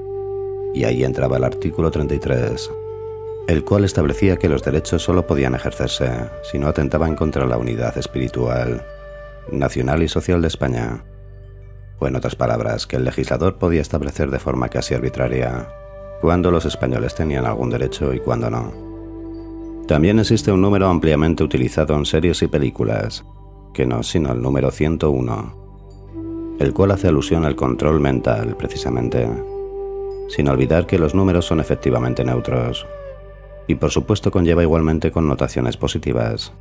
y ahí entraba el artículo treinta y tres, el cual establecía que los derechos solo podían ejercerse si no atentaban contra la unidad espiritual, nacional y social de España, o en otras palabras, que el legislador podía establecer de forma casi arbitraria cuándo los españoles tenían algún derecho y cuándo no. También existe un número ampliamente utilizado en series y películas, que no es sino el número ciento uno, el cual hace alusión al control mental, precisamente, sin olvidar que los números son efectivamente neutros, y por supuesto conlleva igualmente connotaciones positivas.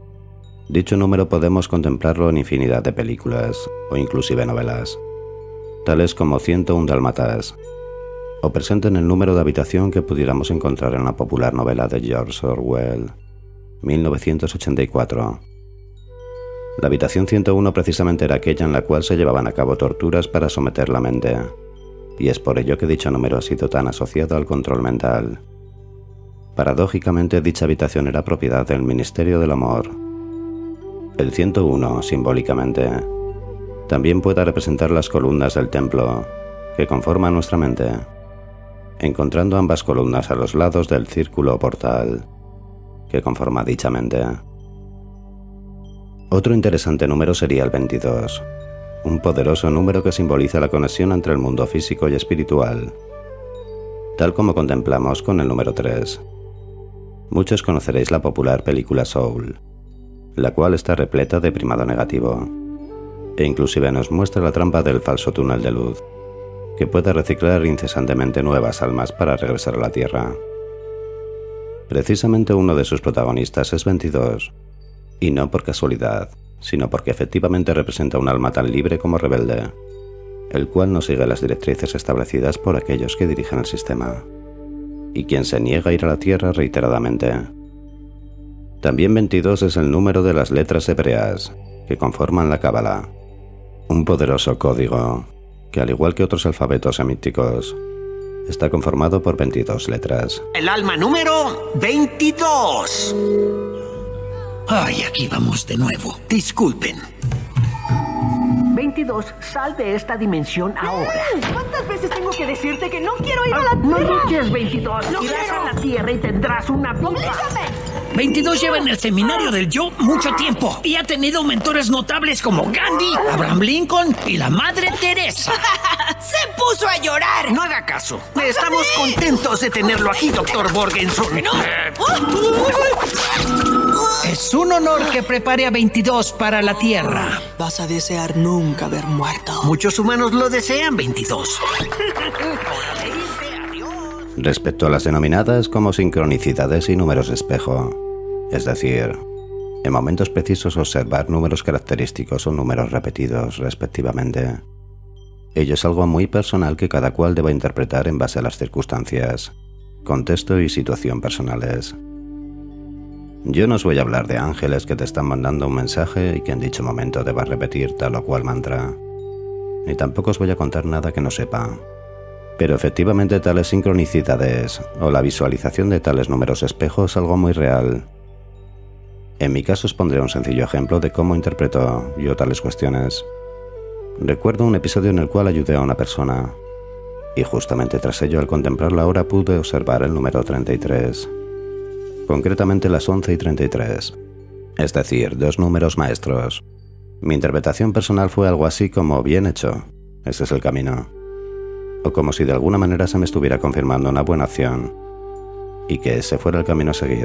Dicho número podemos contemplarlo en infinidad de películas, o inclusive novelas, tales como ciento uno Dálmatas, o presente en el número de habitación que pudiéramos encontrar en la popular novela de George Orwell, mil novecientos ochenta y cuatro. La habitación ciento uno precisamente era aquella en la cual se llevaban a cabo torturas para someter la mente, y es por ello que dicho número ha sido tan asociado al control mental. Paradójicamente, dicha habitación era propiedad del Ministerio del Amor. El ciento uno, simbólicamente, también puede representar las columnas del templo que conforman nuestra mente, encontrando ambas columnas a los lados del círculo o portal que conforma dicha mente. Otro interesante número sería el veintidós, un poderoso número que simboliza la conexión entre el mundo físico y espiritual, tal como contemplamos con el número tres. Muchos conoceréis la popular película Soul, la cual está repleta de primado negativo, e inclusive nos muestra la trampa del falso túnel de luz, que puede reciclar incesantemente nuevas almas para regresar a la Tierra. Precisamente uno de sus protagonistas es veintidós, y no por casualidad, sino porque efectivamente representa un alma tan libre como rebelde, el cual no sigue las directrices establecidas por aquellos que dirigen el sistema, y quien se niega a ir a la Tierra reiteradamente. También veintidós es el número de las letras hebreas que conforman la Cábala, un poderoso código que, al igual que otros alfabetos semíticos, está conformado por veintidós letras. El alma número veintidós. Ay, aquí vamos de nuevo. Disculpen. veintidós, sal de esta dimensión ahora. ¿Cuántas veces tengo que decirte que no quiero ir a la No Tierra? luches, veintidós. ¡No Irás quiero! a la Tierra y tendrás una vida. ¡Oblígame! veintidós lleva en el seminario del yo mucho tiempo y ha tenido mentores notables como Gandhi, Abraham Lincoln y la Madre Teresa. ¡Se puso a llorar! No haga caso. Estamos contentos de tenerlo aquí, doctor Borgenson. Es un honor que prepare a veintidós para la Tierra. Vas a desear nunca haber muerto. Muchos humanos lo desean, veintidós. Respecto a las denominadas como sincronicidades y números espejo, es decir, en momentos precisos observar números característicos o números repetidos, respectivamente. Ello es algo muy personal que cada cual deba interpretar en base a las circunstancias, contexto y situación personales. Yo no os voy a hablar de ángeles que te están mandando un mensaje y que en dicho momento debas repetir tal o cual mantra, ni tampoco os voy a contar nada que no sepa. Pero efectivamente tales sincronicidades o la visualización de tales números espejos es algo muy real. En mi caso os pondré un sencillo ejemplo de cómo interpreto yo tales cuestiones. Recuerdo un episodio en el cual ayudé a una persona, y justamente tras ello al contemplarla ahora pude observar el número treinta y tres, concretamente las once y treinta y tres, es decir, dos números maestros. Mi interpretación personal fue algo así como bien hecho, ese es el camino. O como si de alguna manera se me estuviera confirmando una buena acción y que ese fuera el camino a seguir.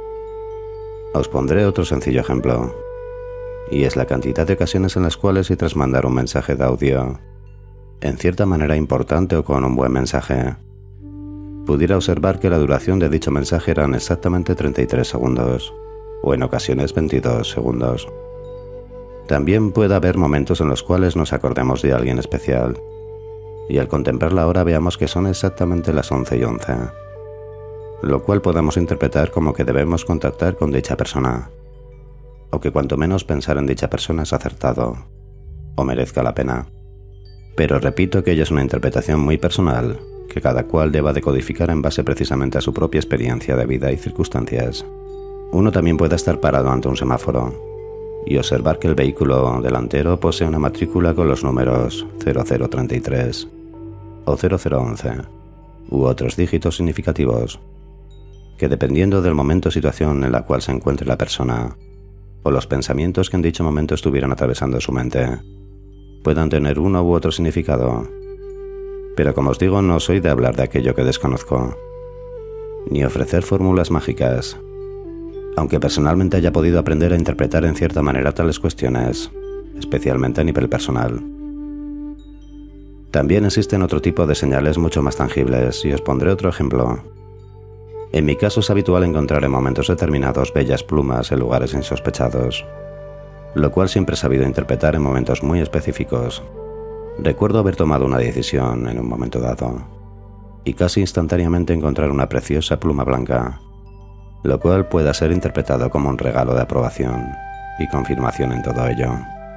Os pondré otro sencillo ejemplo, y es la cantidad de ocasiones en las cuales y tras mandar un mensaje de audio, en cierta manera importante o con un buen mensaje, pudiera observar que la duración de dicho mensaje eran exactamente treinta y tres segundos, o en ocasiones veintidós segundos. También puede haber momentos en los cuales nos acordemos de alguien especial, y al contemplarla ahora veamos que son exactamente las once y once, lo cual podemos interpretar como que debemos contactar con dicha persona, o que cuanto menos pensar en dicha persona es acertado, o merezca la pena. Pero repito que ello es una interpretación muy personal, que cada cual deba decodificar en base precisamente a su propia experiencia de vida y circunstancias. Uno también puede estar parado ante un semáforo y observar que el vehículo delantero posee una matrícula con los números cero cero treinta y tres o cero cero once u otros dígitos significativos, que dependiendo del momento o situación en la cual se encuentre la persona, o los pensamientos que en dicho momento estuvieran atravesando su mente, puedan tener uno u otro significado. Pero como os digo, no soy de hablar de aquello que desconozco, ni ofrecer fórmulas mágicas, aunque personalmente haya podido aprender a interpretar en cierta manera tales cuestiones, especialmente a nivel personal. También existen otro tipo de señales mucho más tangibles, y os pondré otro ejemplo. En mi caso es habitual encontrar en momentos determinados bellas plumas en lugares insospechados, lo cual siempre he sabido interpretar en momentos muy específicos. Recuerdo haber tomado una decisión en un momento dado, y casi instantáneamente encontrar una preciosa pluma blanca, lo cual pueda ser interpretado como un regalo de aprobación y confirmación en todo ello.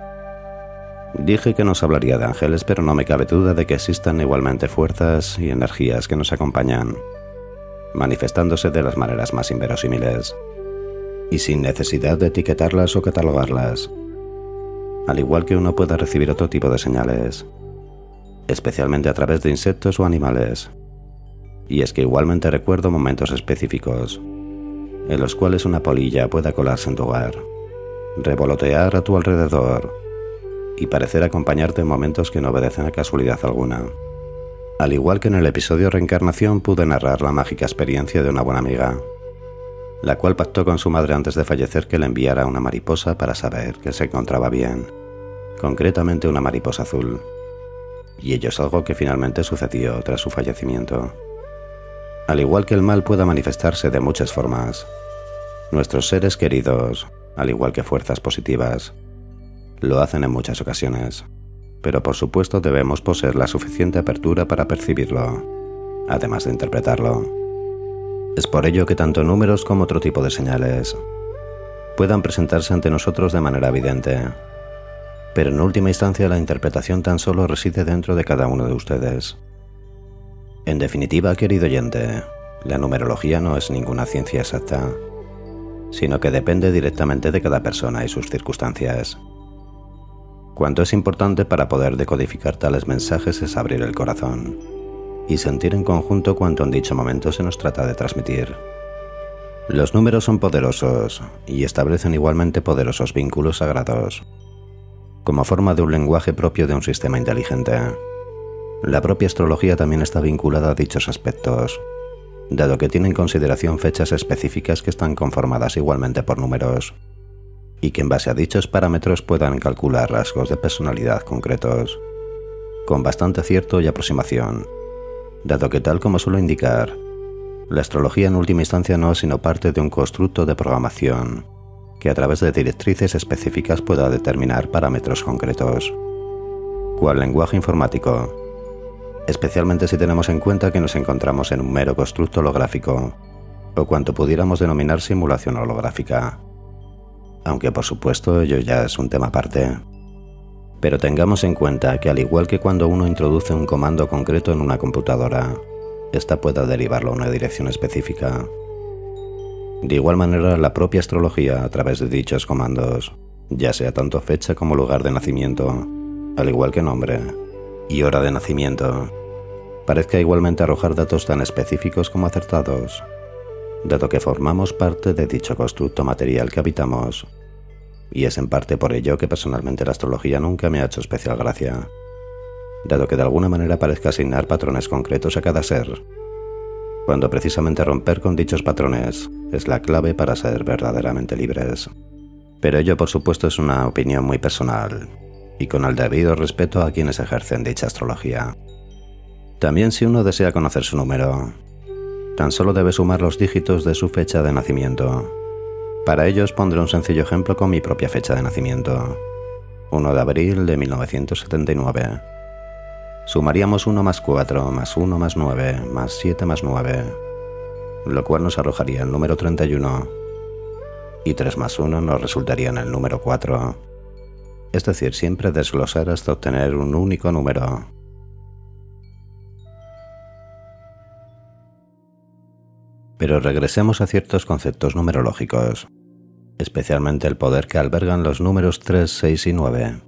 Dije que nos hablaría de ángeles, pero no me cabe duda de que existan igualmente fuerzas y energías que nos acompañan, manifestándose de las maneras más inverosímiles, y sin necesidad de etiquetarlas o catalogarlas, al igual que uno pueda recibir otro tipo de señales, especialmente a través de insectos o animales. Y es que igualmente recuerdo momentos específicos en los cuales una polilla pueda colarse en tu hogar, revolotear a tu alrededor y parecer acompañarte en momentos que no obedecen a casualidad alguna. Al igual que en el episodio Reencarnación pude narrar la mágica experiencia de una buena amiga, la cual pactó con su madre antes de fallecer que le enviara una mariposa para saber que se encontraba bien, concretamente una mariposa azul, y ello es algo que finalmente sucedió tras su fallecimiento. Al igual que el mal pueda manifestarse de muchas formas, nuestros seres queridos, al igual que fuerzas positivas, lo hacen en muchas ocasiones, pero por supuesto debemos poseer la suficiente apertura para percibirlo, además de interpretarlo. Es por ello que tanto números como otro tipo de señales puedan presentarse ante nosotros de manera evidente, pero en última instancia la interpretación tan solo reside dentro de cada uno de ustedes. En definitiva, querido oyente, la numerología no es ninguna ciencia exacta, sino que depende directamente de cada persona y sus circunstancias. Cuanto es importante para poder decodificar tales mensajes es abrir el corazón y sentir en conjunto cuanto en dicho momento se nos trata de transmitir. Los números son poderosos y establecen igualmente poderosos vínculos sagrados, como forma de un lenguaje propio de un sistema inteligente. La propia astrología también está vinculada a dichos aspectos, dado que tiene en consideración fechas específicas que están conformadas igualmente por números, y que en base a dichos parámetros puedan calcular rasgos de personalidad concretos, con bastante acierto y aproximación, dado que tal como suelo indicar, la astrología en última instancia no es sino parte de un constructo de programación, que a través de directrices específicas pueda determinar parámetros concretos, cual lenguaje informático, especialmente si tenemos en cuenta que nos encontramos en un mero constructo holográfico, o cuanto pudiéramos denominar simulación holográfica, aunque por supuesto ello ya es un tema aparte. Pero tengamos en cuenta que al igual que cuando uno introduce un comando concreto en una computadora, ésta pueda derivarlo a una dirección específica. De igual manera, la propia astrología, a través de dichos comandos, ya sea tanto fecha como lugar de nacimiento, al igual que nombre y hora de nacimiento, parezca igualmente arrojar datos tan específicos como acertados, dado que formamos parte de dicho constructo material que habitamos, y es en parte por ello que personalmente la astrología nunca me ha hecho especial gracia, dado que de alguna manera parezca asignar patrones concretos a cada ser, cuando precisamente romper con dichos patrones es la clave para ser verdaderamente libres. Pero ello por supuesto es una opinión muy personal, y con el debido respeto a quienes ejercen dicha astrología. También si uno desea conocer su número, tan solo debe sumar los dígitos de su fecha de nacimiento. Para ello os pondré un sencillo ejemplo con mi propia fecha de nacimiento, uno de abril de mil novecientos setenta y nueve. Sumaríamos uno más cuatro, más uno más nueve, más siete más nueve, lo cual nos arrojaría el número treinta y uno, y tres más uno nos resultaría en el número cuatro. Es decir, siempre desglosar hasta obtener un único número. Pero regresemos a ciertos conceptos numerológicos, especialmente el poder que albergan los números tres, seis y nueve.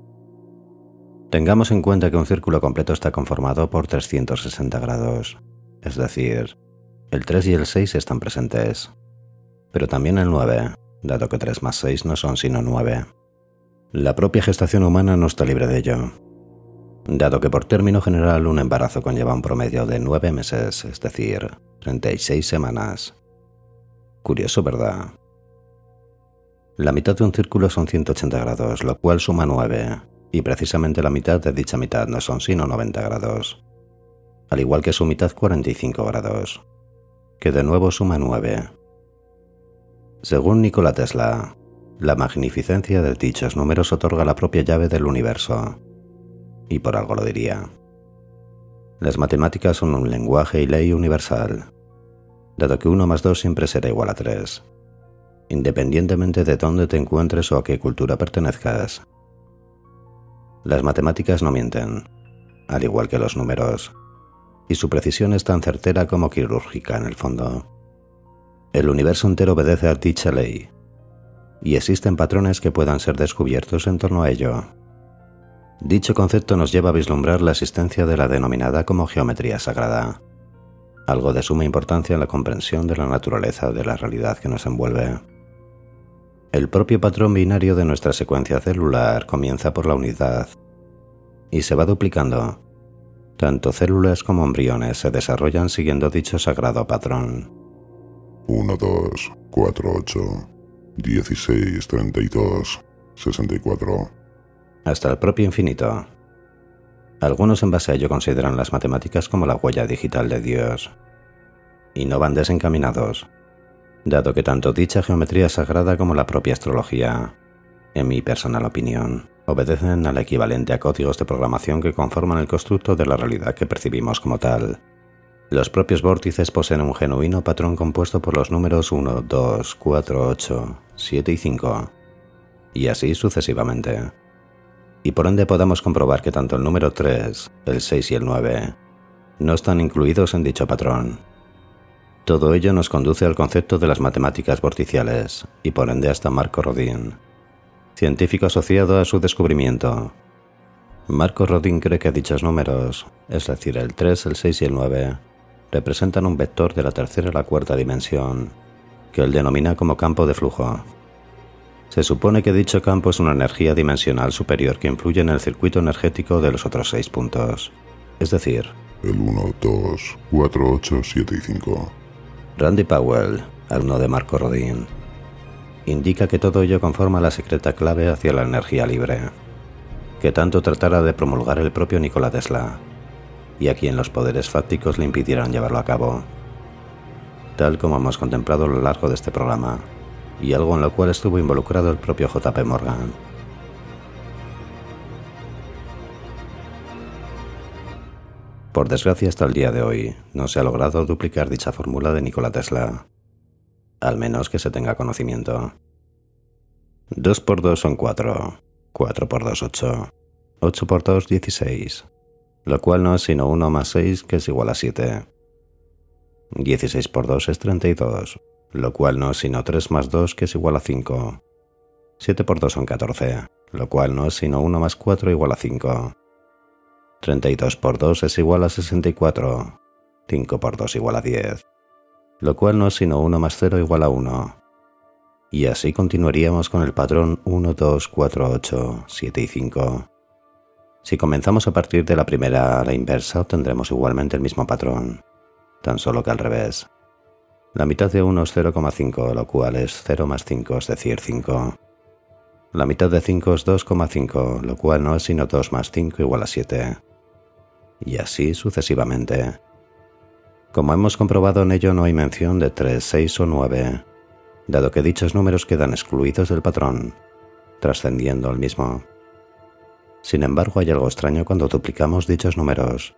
Tengamos en cuenta que un círculo completo está conformado por trescientos sesenta grados, es decir, el tres y el seis están presentes, pero también el nueve, dado que tres más seis no son sino nueve. La propia gestación humana no está libre de ello, dado que por término general un embarazo conlleva un promedio de nueve meses, es decir, treinta y seis semanas. Curioso, ¿verdad? La mitad de un círculo son ciento ochenta grados, lo cual suma nueve, y precisamente la mitad de dicha mitad no son sino noventa grados, al igual que su mitad cuarenta y cinco grados, que de nuevo suma nueve. Según Nikola Tesla, la magnificencia de dichos números otorga la propia llave del universo, y por algo lo diría. Las matemáticas son un lenguaje y ley universal, dado que uno más dos siempre será igual a tres, independientemente de dónde te encuentres o a qué cultura pertenezcas. Las matemáticas no mienten, al igual que los números, y su precisión es tan certera como quirúrgica en el fondo. El universo entero obedece a dicha ley, y existen patrones que puedan ser descubiertos en torno a ello. Dicho concepto nos lleva a vislumbrar la existencia de la denominada como geometría sagrada, algo de suma importancia en la comprensión de la naturaleza de la realidad que nos envuelve. El propio patrón binario de nuestra secuencia celular comienza por la unidad y se va duplicando. Tanto células como embriones se desarrollan siguiendo dicho sagrado patrón. uno, dos, cuatro, ocho, dieciséis, treinta y dos, sesenta y cuatro. Hasta el propio infinito. Algunos en base a ello consideran las matemáticas como la huella digital de Dios, y no van desencaminados, dado que tanto dicha geometría sagrada como la propia astrología, en mi personal opinión, obedecen al equivalente a códigos de programación que conforman el constructo de la realidad que percibimos como tal. Los propios vórtices poseen un genuino patrón compuesto por los números uno, dos, cuatro, ocho, siete y cinco, y así sucesivamente. Y por ende podamos comprobar que tanto el número tres, el seis y el nueve no están incluidos en dicho patrón. Todo ello nos conduce al concepto de las matemáticas vorticiales y por ende hasta Marco Rodin, científico asociado a su descubrimiento. Marco Rodin cree que dichos números, es decir, el tres, el seis y el nueve, representan un vector de la tercera a la cuarta dimensión, que él denomina como campo de flujo. Se supone que dicho campo es una energía dimensional superior que influye en el circuito energético de los otros seis puntos, es decir, el uno, dos, cuatro, ocho, siete y cinco. Randy Powell, alumno de Marco Rodin, indica que todo ello conforma la secreta clave hacia la energía libre, que tanto tratara de promulgar el propio Nikola Tesla, y a quien los poderes fácticos le impidieran llevarlo a cabo, tal como hemos contemplado a lo largo de este programa, y algo en lo cual estuvo involucrado el propio J P Morgan. Por desgracia, hasta el día de hoy, no se ha logrado duplicar dicha fórmula de Nikola Tesla, al menos que se tenga conocimiento. dos por dos son cuatro, cuatro por dos ocho, ocho por dos dieciséis, lo cual no es sino uno más seis, que es igual a siete. dieciséis por dos es treinta y dos, lo cual no es sino tres más dos, que es igual a cinco. siete por dos son catorce, lo cual no es sino uno más cuatro igual a cinco. treinta y dos por dos es igual a sesenta y cuatro, cinco por dos igual a diez, lo cual no es sino uno más cero igual a uno. Y así continuaríamos con el patrón uno, dos, cuatro, ocho, siete y cinco. Si comenzamos a partir de la primera a la inversa, obtendremos igualmente el mismo patrón, tan solo que al revés. La mitad de uno es cero coma cinco, lo cual es cero más cinco, es decir, cinco. La mitad de cinco es dos coma cinco, lo cual no es sino dos más cinco igual a siete. Y así sucesivamente. Como hemos comprobado, en ello no hay mención de tres, seis o nueve, dado que dichos números quedan excluidos del patrón, trascendiendo el mismo. Sin embargo, hay algo extraño cuando duplicamos dichos números.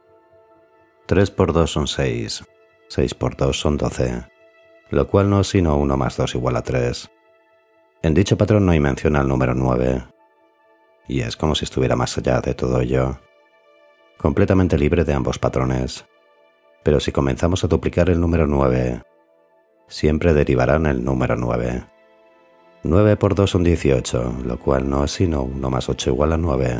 tres por dos son seis, seis por dos son doce, lo cual no es sino uno más dos igual a tres. En dicho patrón no hay mención al número nueve, y es como si estuviera más allá de todo ello, completamente libre de ambos patrones. Pero si comenzamos a duplicar el número nueve, siempre derivarán el número nueve. nueve por dos son dieciocho, lo cual no es sino uno más ocho igual a nueve.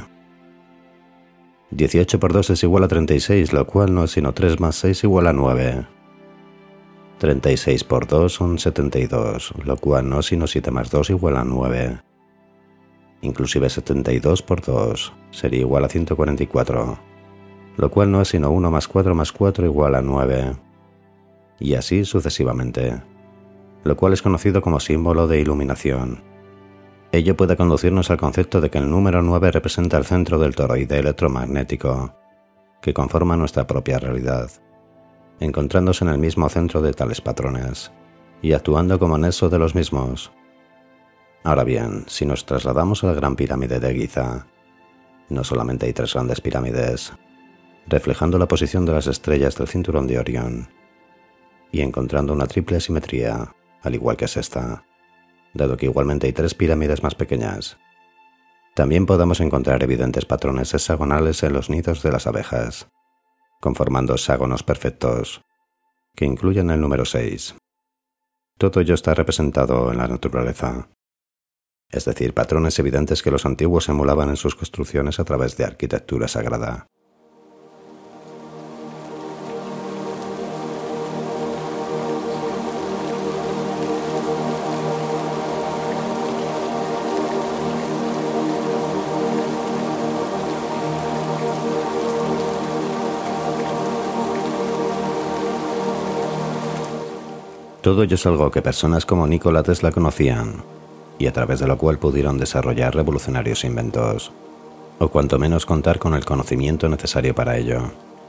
dieciocho por dos es igual a treinta y seis, lo cual no es sino tres más seis igual a nueve. treinta y seis por dos son setenta y dos, lo cual no es sino siete más dos igual a nueve. Inclusive setenta y dos por dos sería igual a ciento cuarenta y cuatro, lo cual no es sino uno más cuatro más cuatro igual a nueve. Y así sucesivamente, lo cual es conocido como símbolo de iluminación. Ello puede conducirnos al concepto de que el número nueve representa el centro del toroide electromagnético, que conforma nuestra propia realidad, encontrándose en el mismo centro de tales patrones, y actuando como nexo de los mismos. Ahora bien, si nos trasladamos a la Gran Pirámide de Giza, no solamente hay tres grandes pirámides, reflejando la posición de las estrellas del cinturón de Orión, y encontrando una triple simetría, al igual que es esta, dado que igualmente hay tres pirámides más pequeñas. También podemos encontrar evidentes patrones hexagonales en los nidos de las abejas, conformando hexágonos perfectos, que incluyen el número seis. Todo ello está representado en la naturaleza, es decir, patrones evidentes que los antiguos emulaban en sus construcciones a través de arquitectura sagrada. Todo ello es algo que personas como Nikola Tesla conocían, y a través de lo cual pudieron desarrollar revolucionarios inventos, o cuanto menos contar con el conocimiento necesario para ello.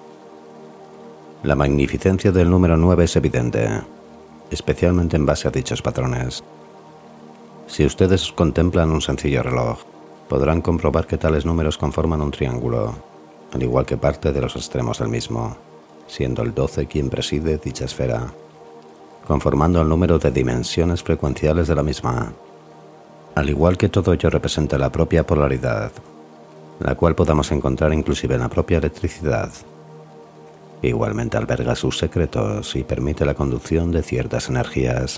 La magnificencia del número nueve es evidente, especialmente en base a dichos patrones. Si ustedes contemplan un sencillo reloj, podrán comprobar que tales números conforman un triángulo, al igual que parte de los extremos del mismo, siendo el doce quien preside dicha esfera, conformando el número de dimensiones frecuenciales de la misma, al igual que todo ello representa la propia polaridad, la cual podamos encontrar inclusive en la propia electricidad. Igualmente alberga sus secretos y permite la conducción de ciertas energías.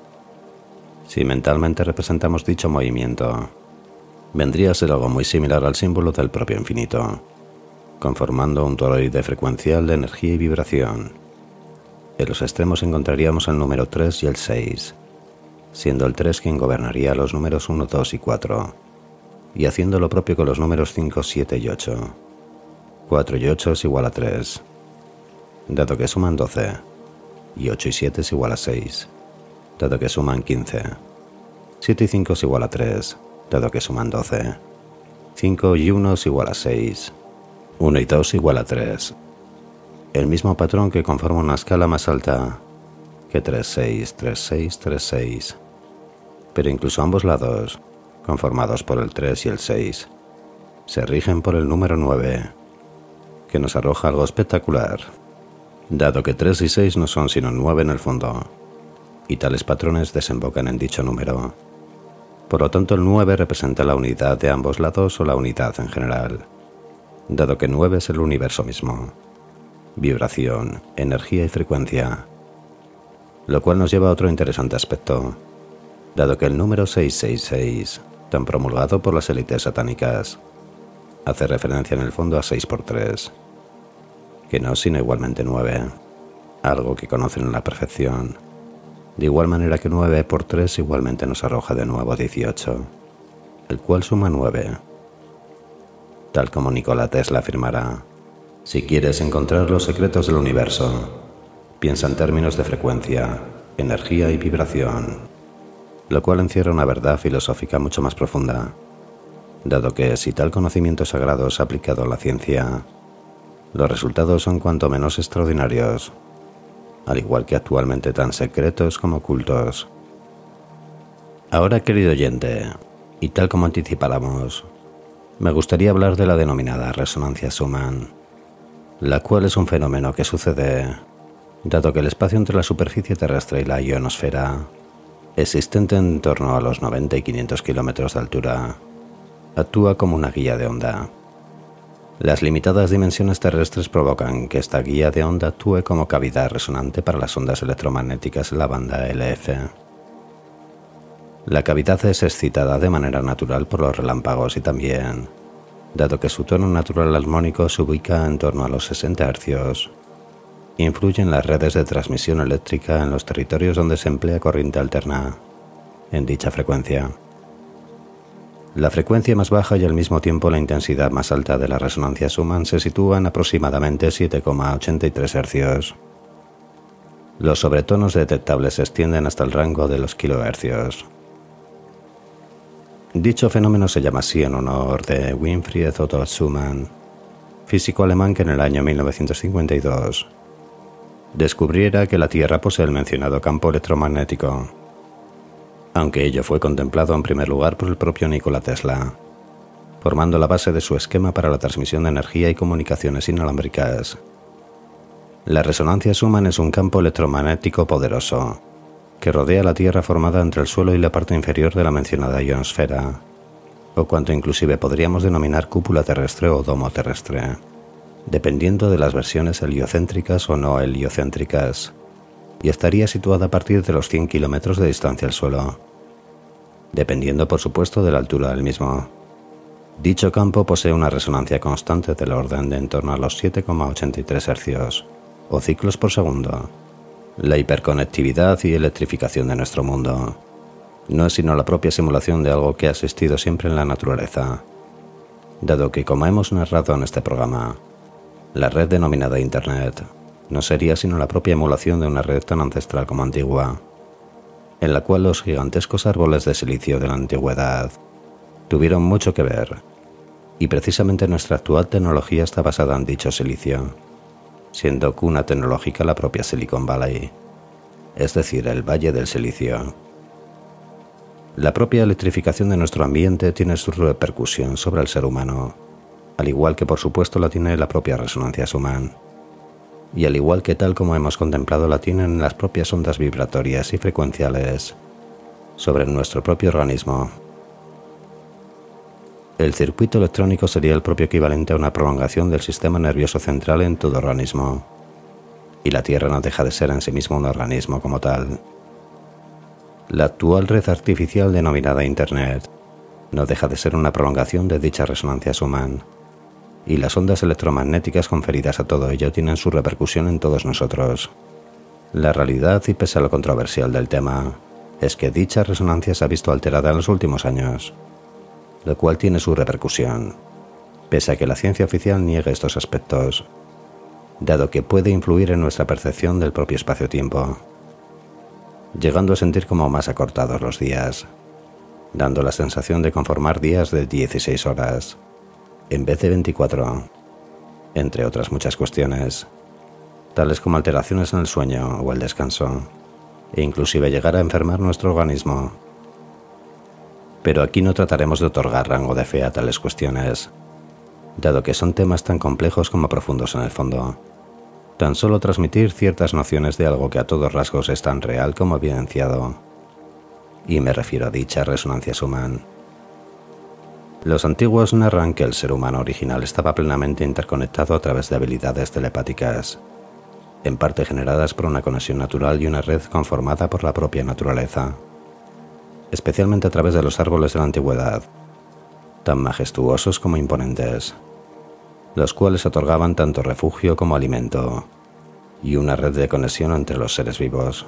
Si mentalmente representamos dicho movimiento, vendría a ser algo muy similar al símbolo del propio infinito, conformando un toroide frecuencial de energía y vibración. En los extremos encontraríamos el número tres y el seis, siendo el tres quien gobernaría los números uno, dos y cuatro, y haciendo lo propio con los números cinco, siete y ocho. cuatro y ocho es igual a tres, dado que suman doce, y ocho y siete es igual a seis, dado que suman quince. siete y cinco es igual a tres, dado que suman doce. cinco y uno es igual a seis. uno y dos igual a tres. El mismo patrón que conforma una escala más alta que tres, seis, tres, seis, tres, seis. Pero incluso ambos lados, conformados por el tres y el seis, se rigen por el número nueve, que nos arroja algo espectacular, dado que tres y seis no son sino nueve en el fondo, y tales patrones desembocan en dicho número. Por lo tanto, el nueve representa la unidad de ambos lados o la unidad en general, dado que nueve es el universo mismo, vibración, energía y frecuencia, lo cual nos lleva a otro interesante aspecto, dado que el número seiscientos sesenta y seis, tan promulgado por las élites satánicas, hace referencia en el fondo a seis por tres, que no es sino igualmente nueve, algo que conocen a la perfección, de igual manera que nueve por tres igualmente nos arroja de nuevo dieciocho, el cual suma nueve. Tal como Nikola Tesla afirmará, si quieres encontrar los secretos del universo, piensa en términos de frecuencia, energía y vibración, lo cual encierra una verdad filosófica mucho más profunda, dado que si tal conocimiento sagrado es aplicado a la ciencia, los resultados son cuanto menos extraordinarios, al igual que actualmente tan secretos como ocultos. Ahora, querido oyente, y tal como anticipáramos, me gustaría hablar de la denominada resonancia Schumann, la cual es un fenómeno que sucede dado que el espacio entre la superficie terrestre y la ionosfera, existente en torno a los noventa y quinientos kilómetros de altura, actúa como una guía de onda. Las limitadas dimensiones terrestres provocan que esta guía de onda actúe como cavidad resonante para las ondas electromagnéticas en la banda L F. La cavidad es excitada de manera natural por los relámpagos y también, dado que su tono natural armónico se ubica en torno a los sesenta hercios, influye en las redes de transmisión eléctrica en los territorios donde se emplea corriente alterna en dicha frecuencia. La frecuencia más baja y al mismo tiempo la intensidad más alta de la resonancia Schumann se sitúa en aproximadamente siete coma ochenta y tres hercios. Los sobretonos detectables se extienden hasta el rango de los kilohercios. Dicho fenómeno se llama así en honor de Winfried Otto Schumann, físico alemán que en el año mil novecientos cincuenta y dos descubriera que la Tierra posee el mencionado campo electromagnético, aunque ello fue contemplado en primer lugar por el propio Nikola Tesla, formando la base de su esquema para la transmisión de energía y comunicaciones inalámbricas. La resonancia Schumann es un campo electromagnético poderoso que rodea la Tierra formada entre el suelo y la parte inferior de la mencionada ionosfera, o cuanto inclusive podríamos denominar cúpula terrestre o domo terrestre, dependiendo de las versiones heliocéntricas o no heliocéntricas, y estaría situada a partir de los cien kilómetros de distancia al suelo, dependiendo por supuesto de la altura del mismo. Dicho campo posee una resonancia constante del orden de en torno a los siete coma ochenta y tres hercios, o ciclos por segundo. La hiperconectividad y electrificación de nuestro mundo no es sino la propia simulación de algo que ha existido siempre en la naturaleza, dado que, como hemos narrado en este programa, la red denominada Internet no sería sino la propia emulación de una red tan ancestral como antigua, en la cual los gigantescos árboles de silicio de la antigüedad tuvieron mucho que ver, y precisamente nuestra actual tecnología está basada en dicho silicio, siendo cuna tecnológica la propia Silicon Valley, es decir, el Valle del Silicio. La propia electrificación de nuestro ambiente tiene su repercusión sobre el ser humano, al igual que por supuesto la tiene la propia resonancia Schumann, y al igual que tal como hemos contemplado la tienen las propias ondas vibratorias y frecuenciales sobre nuestro propio organismo. El circuito electrónico sería el propio equivalente a una prolongación del sistema nervioso central en todo organismo, y la Tierra no deja de ser en sí mismo un organismo como tal. La actual red artificial denominada Internet no deja de ser una prolongación de dicha resonancia Schumann, y las ondas electromagnéticas conferidas a todo ello tienen su repercusión en todos nosotros. La realidad, y pese a lo controversial del tema, es que dicha resonancia se ha visto alterada en los últimos años, lo cual tiene su repercusión, pese a que la ciencia oficial niegue estos aspectos, dado que puede influir en nuestra percepción del propio espacio-tiempo, llegando a sentir como más acortados los días, dando la sensación de conformar días de dieciséis horas, en vez de veinticuatro, entre otras muchas cuestiones, tales como alteraciones en el sueño o el descanso, e inclusive llegar a enfermar nuestro organismo. Pero aquí no trataremos de otorgar rango de fe a tales cuestiones, dado que son temas tan complejos como profundos en el fondo. Tan solo transmitir ciertas nociones de algo que a todos rasgos es tan real como evidenciado, y me refiero a dicha resonancia Schumann. Los antiguos narran que el ser humano original estaba plenamente interconectado a través de habilidades telepáticas, en parte generadas por una conexión natural y una red conformada por la propia naturaleza, especialmente a través de los árboles de la antigüedad, tan majestuosos como imponentes, los cuales otorgaban tanto refugio como alimento, y una red de conexión entre los seres vivos.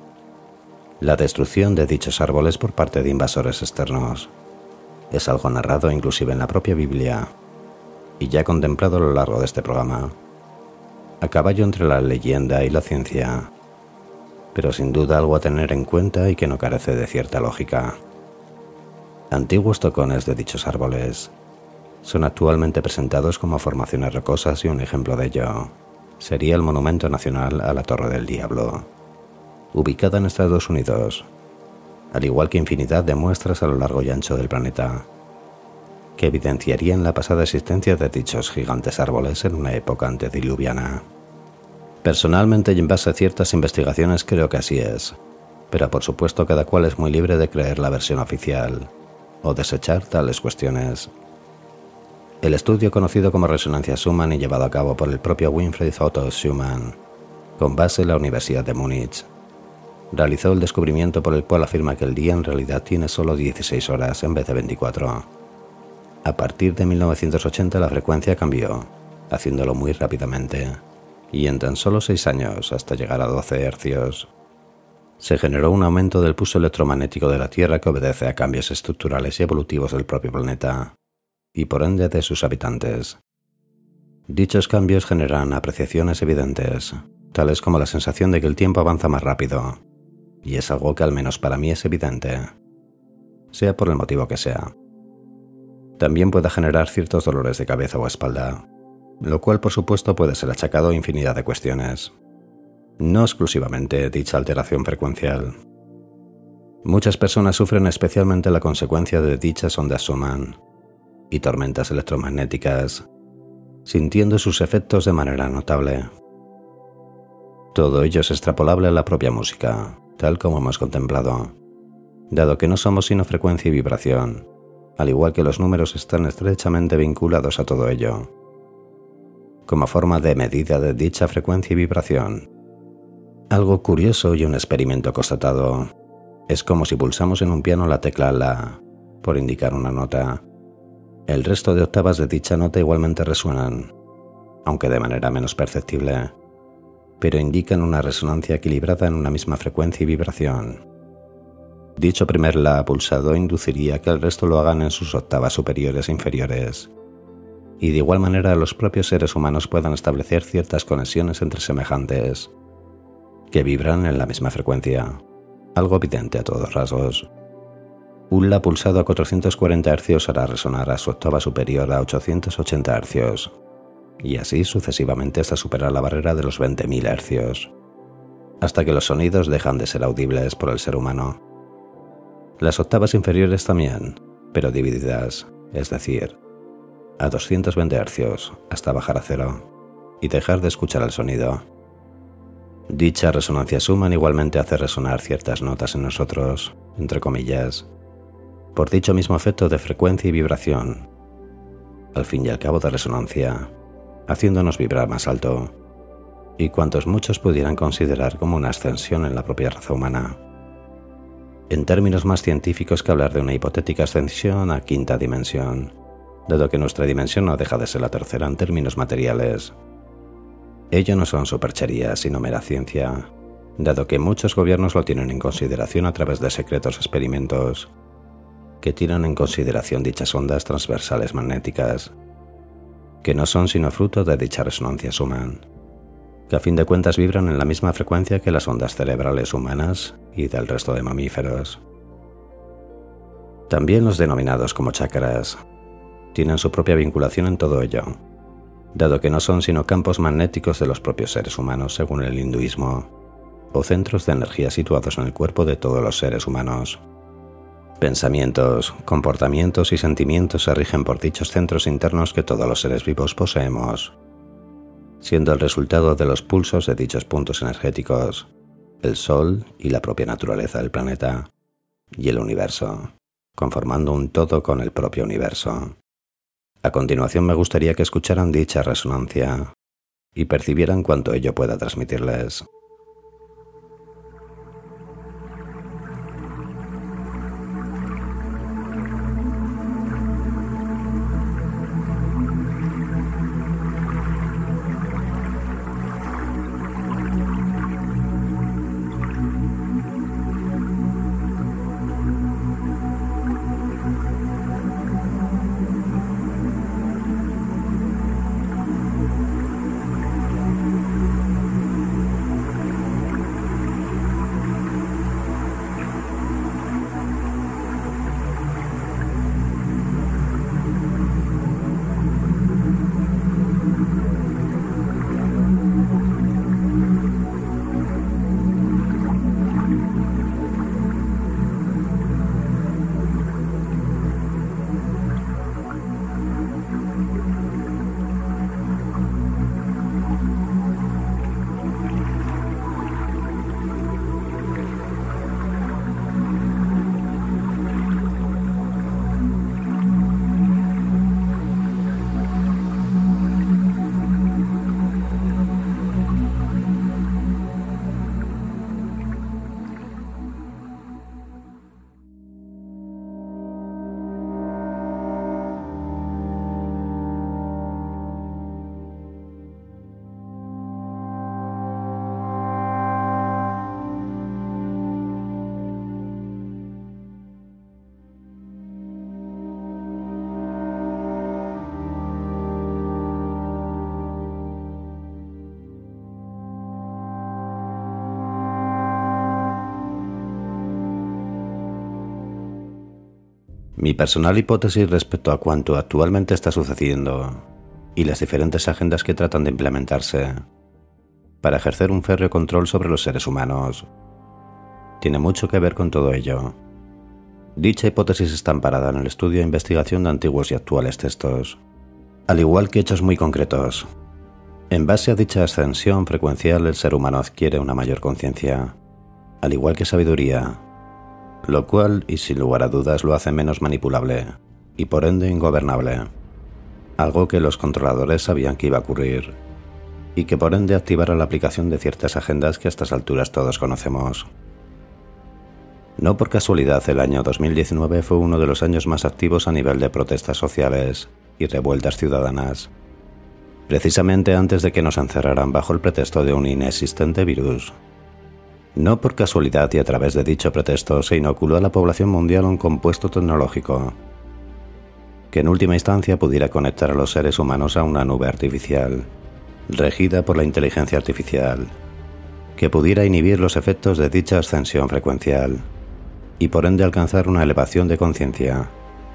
La destrucción de dichos árboles por parte de invasores externos es algo narrado inclusive en la propia Biblia, y ya contemplado a lo largo de este programa, a caballo entre la leyenda y la ciencia, pero sin duda algo a tener en cuenta y que no carece de cierta lógica. Antiguos tocones de dichos árboles son actualmente presentados como formaciones rocosas, y un ejemplo de ello sería el Monumento Nacional a la Torre del Diablo, ubicada en Estados Unidos, al igual que infinidad de muestras a lo largo y ancho del planeta, que evidenciarían la pasada existencia de dichos gigantes árboles en una época antediluviana. Personalmente, y en base a ciertas investigaciones, creo que así es, pero por supuesto cada cual es muy libre de creer la versión oficial o desechar tales cuestiones. El estudio conocido como resonancia Schumann y llevado a cabo por el propio Winfried Otto Schumann, con base en la Universidad de Múnich, realizó el descubrimiento por el cual afirma que el día en realidad tiene solo dieciséis horas en vez de veinticuatro. A partir de mil novecientos ochenta la frecuencia cambió, haciéndolo muy rápidamente, y en tan solo seis años, hasta llegar a doce hercios, se generó un aumento del pulso electromagnético de la Tierra que obedece a cambios estructurales y evolutivos del propio planeta, y por ende de sus habitantes. Dichos cambios generan apreciaciones evidentes, tales como la sensación de que el tiempo avanza más rápido, y es algo que al menos para mí es evidente, sea por el motivo que sea. También puede generar ciertos dolores de cabeza o espalda, lo cual por supuesto puede ser achacado a infinidad de cuestiones, no exclusivamente dicha alteración frecuencial. Muchas personas sufren especialmente la consecuencia de dichas ondas Schumann y tormentas electromagnéticas, sintiendo sus efectos de manera notable. Todo ello es extrapolable a la propia música, tal como hemos contemplado, dado que no somos sino frecuencia y vibración, al igual que los números están estrechamente vinculados a todo ello. Como forma de medida de dicha frecuencia y vibración, algo curioso y un experimento constatado, es como si pulsamos en un piano la tecla La, por indicar una nota. El resto de octavas de dicha nota igualmente resuenan, aunque de manera menos perceptible, pero indican una resonancia equilibrada en una misma frecuencia y vibración. Dicho primer La pulsado induciría que el resto lo hagan en sus octavas superiores e inferiores, y de igual manera los propios seres humanos puedan establecer ciertas conexiones entre semejantes, que vibran en la misma frecuencia, algo evidente a todos rasgos. Un La pulsado a cuatrocientos cuarenta hercios hará resonar a su octava superior a ochocientos ochenta hercios, y así sucesivamente hasta superar la barrera de los veinte mil hercios, hasta que los sonidos dejan de ser audibles por el ser humano. Las octavas inferiores también, pero divididas, es decir, a doscientos veinte hercios, hasta bajar a cero, y dejar de escuchar el sonido. Dicha resonancia Schumann igualmente hace resonar ciertas notas en nosotros, entre comillas, por dicho mismo efecto de frecuencia y vibración, al fin y al cabo de resonancia, haciéndonos vibrar más alto, y cuantos muchos pudieran considerar como una ascensión en la propia raza humana. En términos más científicos que hablar de una hipotética ascensión a quinta dimensión, dado que nuestra dimensión no deja de ser la tercera en términos materiales. Ello no son supercherías, sino mera ciencia, dado que muchos gobiernos lo tienen en consideración a través de secretos experimentos, que tienen en consideración dichas ondas transversales magnéticas, que no son sino fruto de dicha resonancia Schumann, que a fin de cuentas vibran en la misma frecuencia que las ondas cerebrales humanas y del resto de mamíferos. También los denominados como chakras tienen su propia vinculación en todo ello, dado que no son sino campos magnéticos de los propios seres humanos según el hinduismo, o centros de energía situados en el cuerpo de todos los seres humanos. Pensamientos, comportamientos y sentimientos se rigen por dichos centros internos que todos los seres vivos poseemos, siendo el resultado de los pulsos de dichos puntos energéticos, el Sol y la propia naturaleza del planeta, y el universo, conformando un todo con el propio universo. A continuación me gustaría que escucharan dicha resonancia y percibieran cuanto ello pueda transmitirles. Mi personal hipótesis respecto a cuanto actualmente está sucediendo y las diferentes agendas que tratan de implementarse para ejercer un férreo control sobre los seres humanos tiene mucho que ver con todo ello. Dicha hipótesis está amparada en el estudio e investigación de antiguos y actuales textos, al igual que hechos muy concretos. En base a dicha ascensión frecuencial, el ser humano adquiere una mayor conciencia, al igual que sabiduría, lo cual, y sin lugar a dudas, lo hace menos manipulable y por ende ingobernable, algo que los controladores sabían que iba a ocurrir y que por ende activara la aplicación de ciertas agendas que a estas alturas todos conocemos. No por casualidad el año dos mil diecinueve fue uno de los años más activos a nivel de protestas sociales y revueltas ciudadanas, precisamente antes de que nos encerraran bajo el pretexto de un inexistente virus. No por casualidad y a través de dicho pretexto se inoculó a la población mundial un compuesto tecnológico que en última instancia pudiera conectar a los seres humanos a una nube artificial, regida por la inteligencia artificial, que pudiera inhibir los efectos de dicha ascensión frecuencial y por ende alcanzar una elevación de conciencia.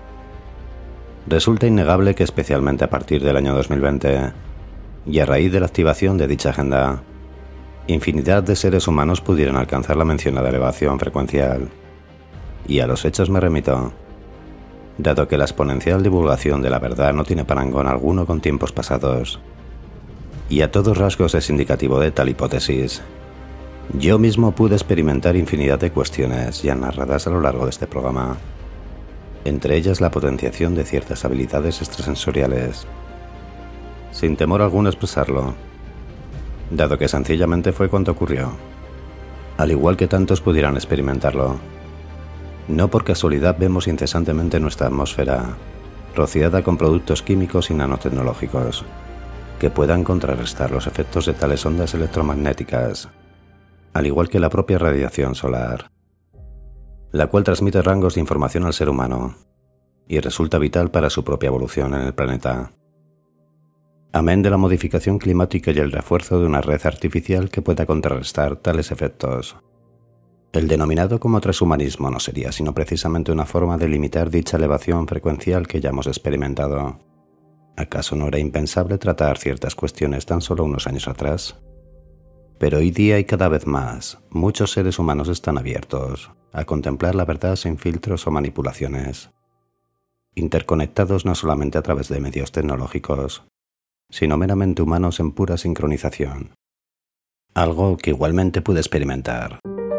Resulta innegable que especialmente a partir del año dos mil veinte y a raíz de la activación de dicha agenda, infinidad de seres humanos pudieran alcanzar la mencionada elevación frecuencial. Y a los hechos me remito, dado que la exponencial divulgación de la verdad no tiene parangón alguno con tiempos pasados, y a todos rasgos es indicativo de tal hipótesis. Yo mismo pude experimentar infinidad de cuestiones ya narradas a lo largo de este programa, entre ellas la potenciación de ciertas habilidades extrasensoriales, sin temor alguno a expresarlo, dado que sencillamente fue cuanto ocurrió, al igual que tantos pudieran experimentarlo. No por casualidad vemos incesantemente nuestra atmósfera rociada con productos químicos y nanotecnológicos que puedan contrarrestar los efectos de tales ondas electromagnéticas, al igual que la propia radiación solar, la cual transmite rangos de información al ser humano y resulta vital para su propia evolución en el planeta. Amén de la modificación climática y el refuerzo de una red artificial que pueda contrarrestar tales efectos. El denominado como transhumanismo no sería sino precisamente una forma de limitar dicha elevación frecuencial que ya hemos experimentado. ¿Acaso no era impensable tratar ciertas cuestiones tan solo unos años atrás? Pero hoy día y cada vez más, muchos seres humanos están abiertos a contemplar la verdad sin filtros o manipulaciones, interconectados no solamente a través de medios tecnológicos, sino meramente humanos en pura sincronización. Algo que igualmente pude experimentar.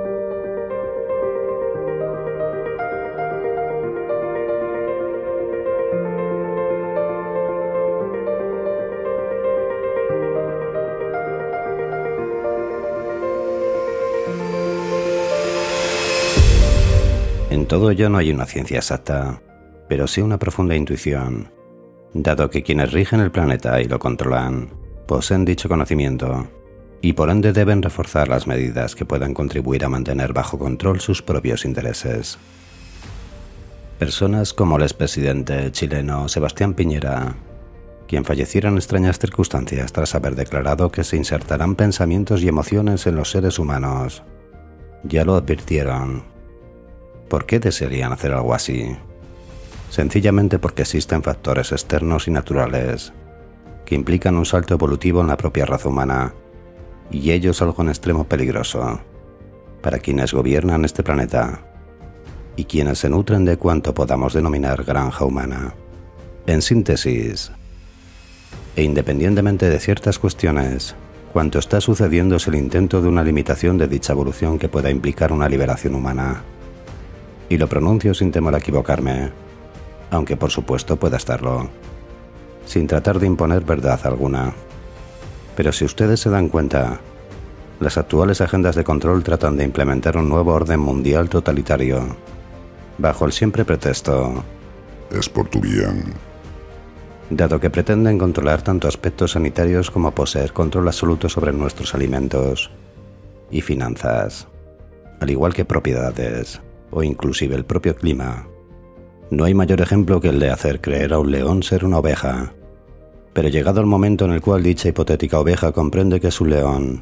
En todo ello no hay una ciencia exacta, pero sí una profunda intuición, dado que quienes rigen el planeta y lo controlan poseen dicho conocimiento y por ende deben reforzar las medidas que puedan contribuir a mantener bajo control sus propios intereses. Personas como el expresidente chileno Sebastián Piñera, quien falleciera en extrañas circunstancias tras haber declarado que se insertarán pensamientos y emociones en los seres humanos, ya lo advirtieron. ¿Por qué desearían hacer algo así? Sencillamente porque existen factores externos y naturales que implican un salto evolutivo en la propia raza humana, y ello es algo en extremo peligroso para quienes gobiernan este planeta y quienes se nutren de cuanto podamos denominar granja humana. En síntesis, e independientemente de ciertas cuestiones, cuanto está sucediendo es el intento de una limitación de dicha evolución que pueda implicar una liberación humana. Y lo pronuncio sin temor a equivocarme, aunque por supuesto pueda estarlo, sin tratar de imponer verdad alguna. Pero si ustedes se dan cuenta, las actuales agendas de control tratan de implementar un nuevo orden mundial totalitario, bajo el siempre pretexto es por tu bien, dado que pretenden controlar tanto aspectos sanitarios como poseer control absoluto sobre nuestros alimentos y finanzas, al igual que propiedades o inclusive el propio clima. No hay mayor ejemplo que el de hacer creer a un león ser una oveja, pero llegado el momento en el cual dicha hipotética oveja comprende que es un león,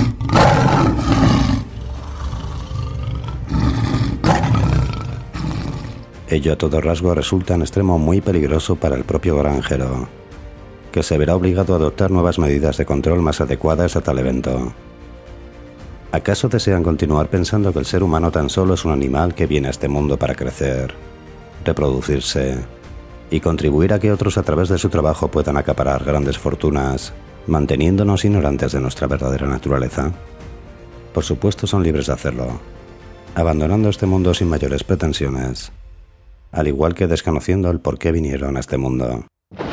ello a todo rasgo resulta en extremo muy peligroso para el propio granjero, que se verá obligado a adoptar nuevas medidas de control más adecuadas a tal evento. ¿Acaso desean continuar pensando que el ser humano tan solo es un animal que viene a este mundo para crecer, reproducirse y contribuir a que otros a través de su trabajo puedan acaparar grandes fortunas, manteniéndonos ignorantes de nuestra verdadera naturaleza? Por supuesto son libres de hacerlo, abandonando este mundo sin mayores pretensiones, al igual que desconociendo el por qué vinieron a este mundo.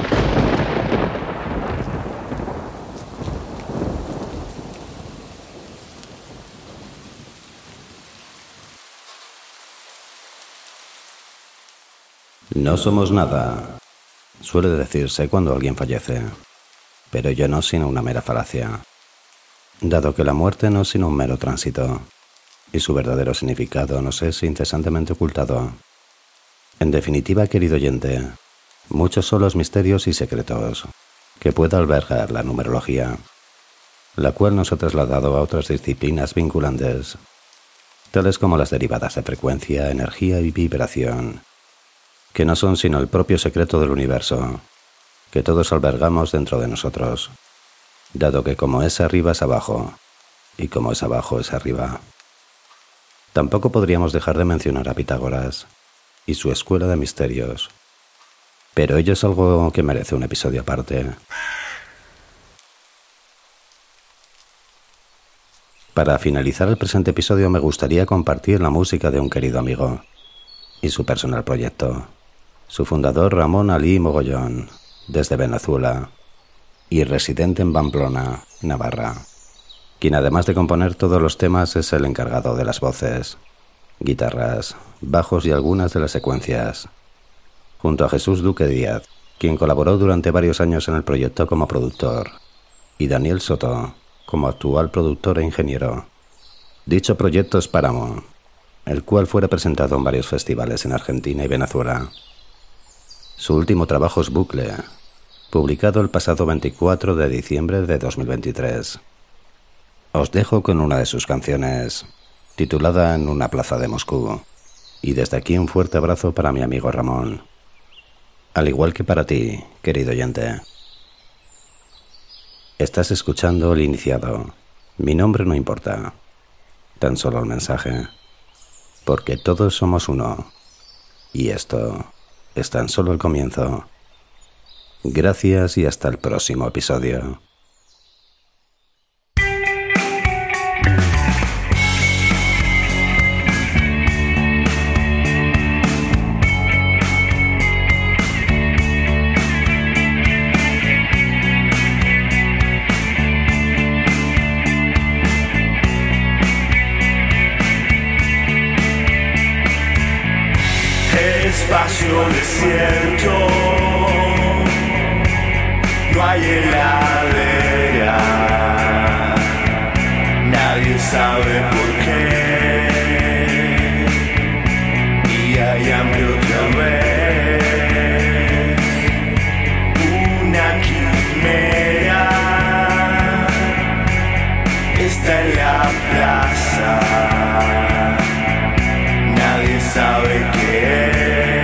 No somos nada, suele decirse cuando alguien fallece, pero ello no es sino una mera falacia, dado que la muerte no es sino un mero tránsito, y su verdadero significado nos es incesantemente ocultado. En definitiva, querido oyente, muchos son los misterios y secretos que puede albergar la numerología, la cual nos ha trasladado a otras disciplinas vinculantes, tales como las derivadas de frecuencia, energía y vibración, que no son sino el propio secreto del universo, que todos albergamos dentro de nosotros, dado que como es arriba es abajo, y como es abajo es arriba. Tampoco podríamos dejar de mencionar a Pitágoras y su escuela de misterios, pero ello es algo que merece un episodio aparte. Para finalizar el presente episodio me gustaría compartir la música de un querido amigo y su personal proyecto, su fundador Ramón Alí Mogollón, desde Venezuela y residente en Pamplona, Navarra. quien además de componer todos los temas es el encargado de las voces, guitarras, bajos y algunas de las secuencias, junto a Jesús Duque Díaz, quien colaboró durante varios años en el proyecto como productor, y Daniel Soto, como actual productor e ingeniero. Dicho proyecto es Páramo, el cual fue presentado en varios festivales en Argentina y Venezuela. Su último trabajo es Bucle, publicado el pasado veinticuatro de diciembre de dos mil veintitrés. Os dejo con una de sus canciones, titulada En una plaza de Moscú, y desde aquí un fuerte abrazo para mi amigo Ramón. Al igual que para ti, querido oyente. Estás escuchando El Iniciado. Mi nombre no importa, tan solo el mensaje. Porque todos somos uno. Y esto es tan solo el comienzo. Gracias y hasta el próximo episodio. Espacio desierto, no hay heladera, nadie sabe por qué, y hay hambre otra vez, una quimera está en la plaza, nadie sabe qué es.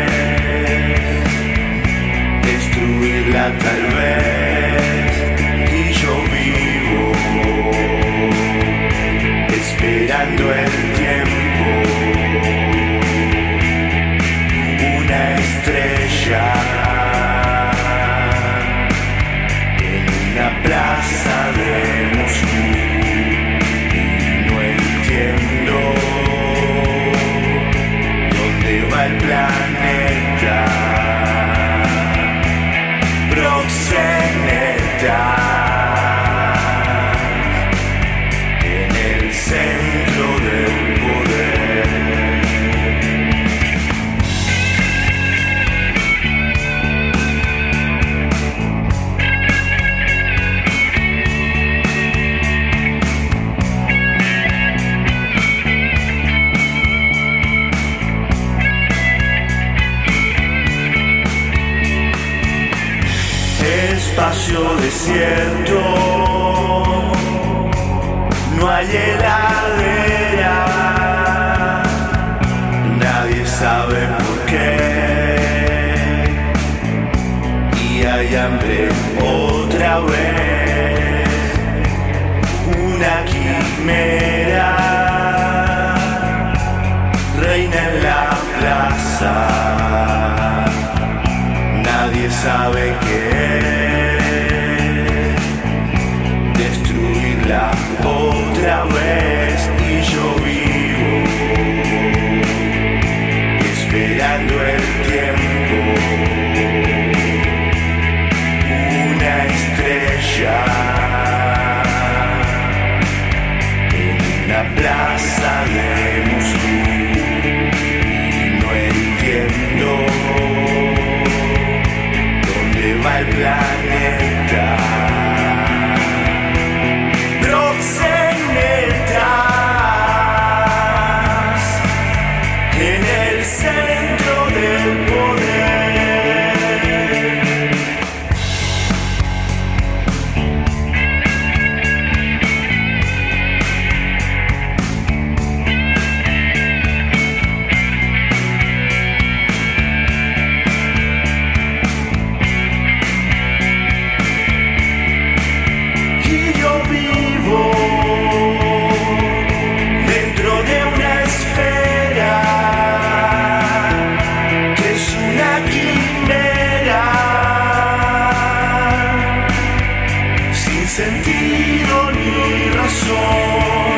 Tal vez, y yo vivo esperando el tiempo, una estrella en una plaza de Moscú, y no entiendo dónde va el planeta. Proxeneta en el centro del poder. Espacio desierto, no hay heladera, nadie sabe por qué, y hay hambre otra vez, una quimera reina en la plaza, nadie sabe qué es. Otra vez, y yo vivo esperando el tiempo, una estrella en una plaza de Moscú, y no entiendo dónde va el planeta. En el centro del sentido ni razón.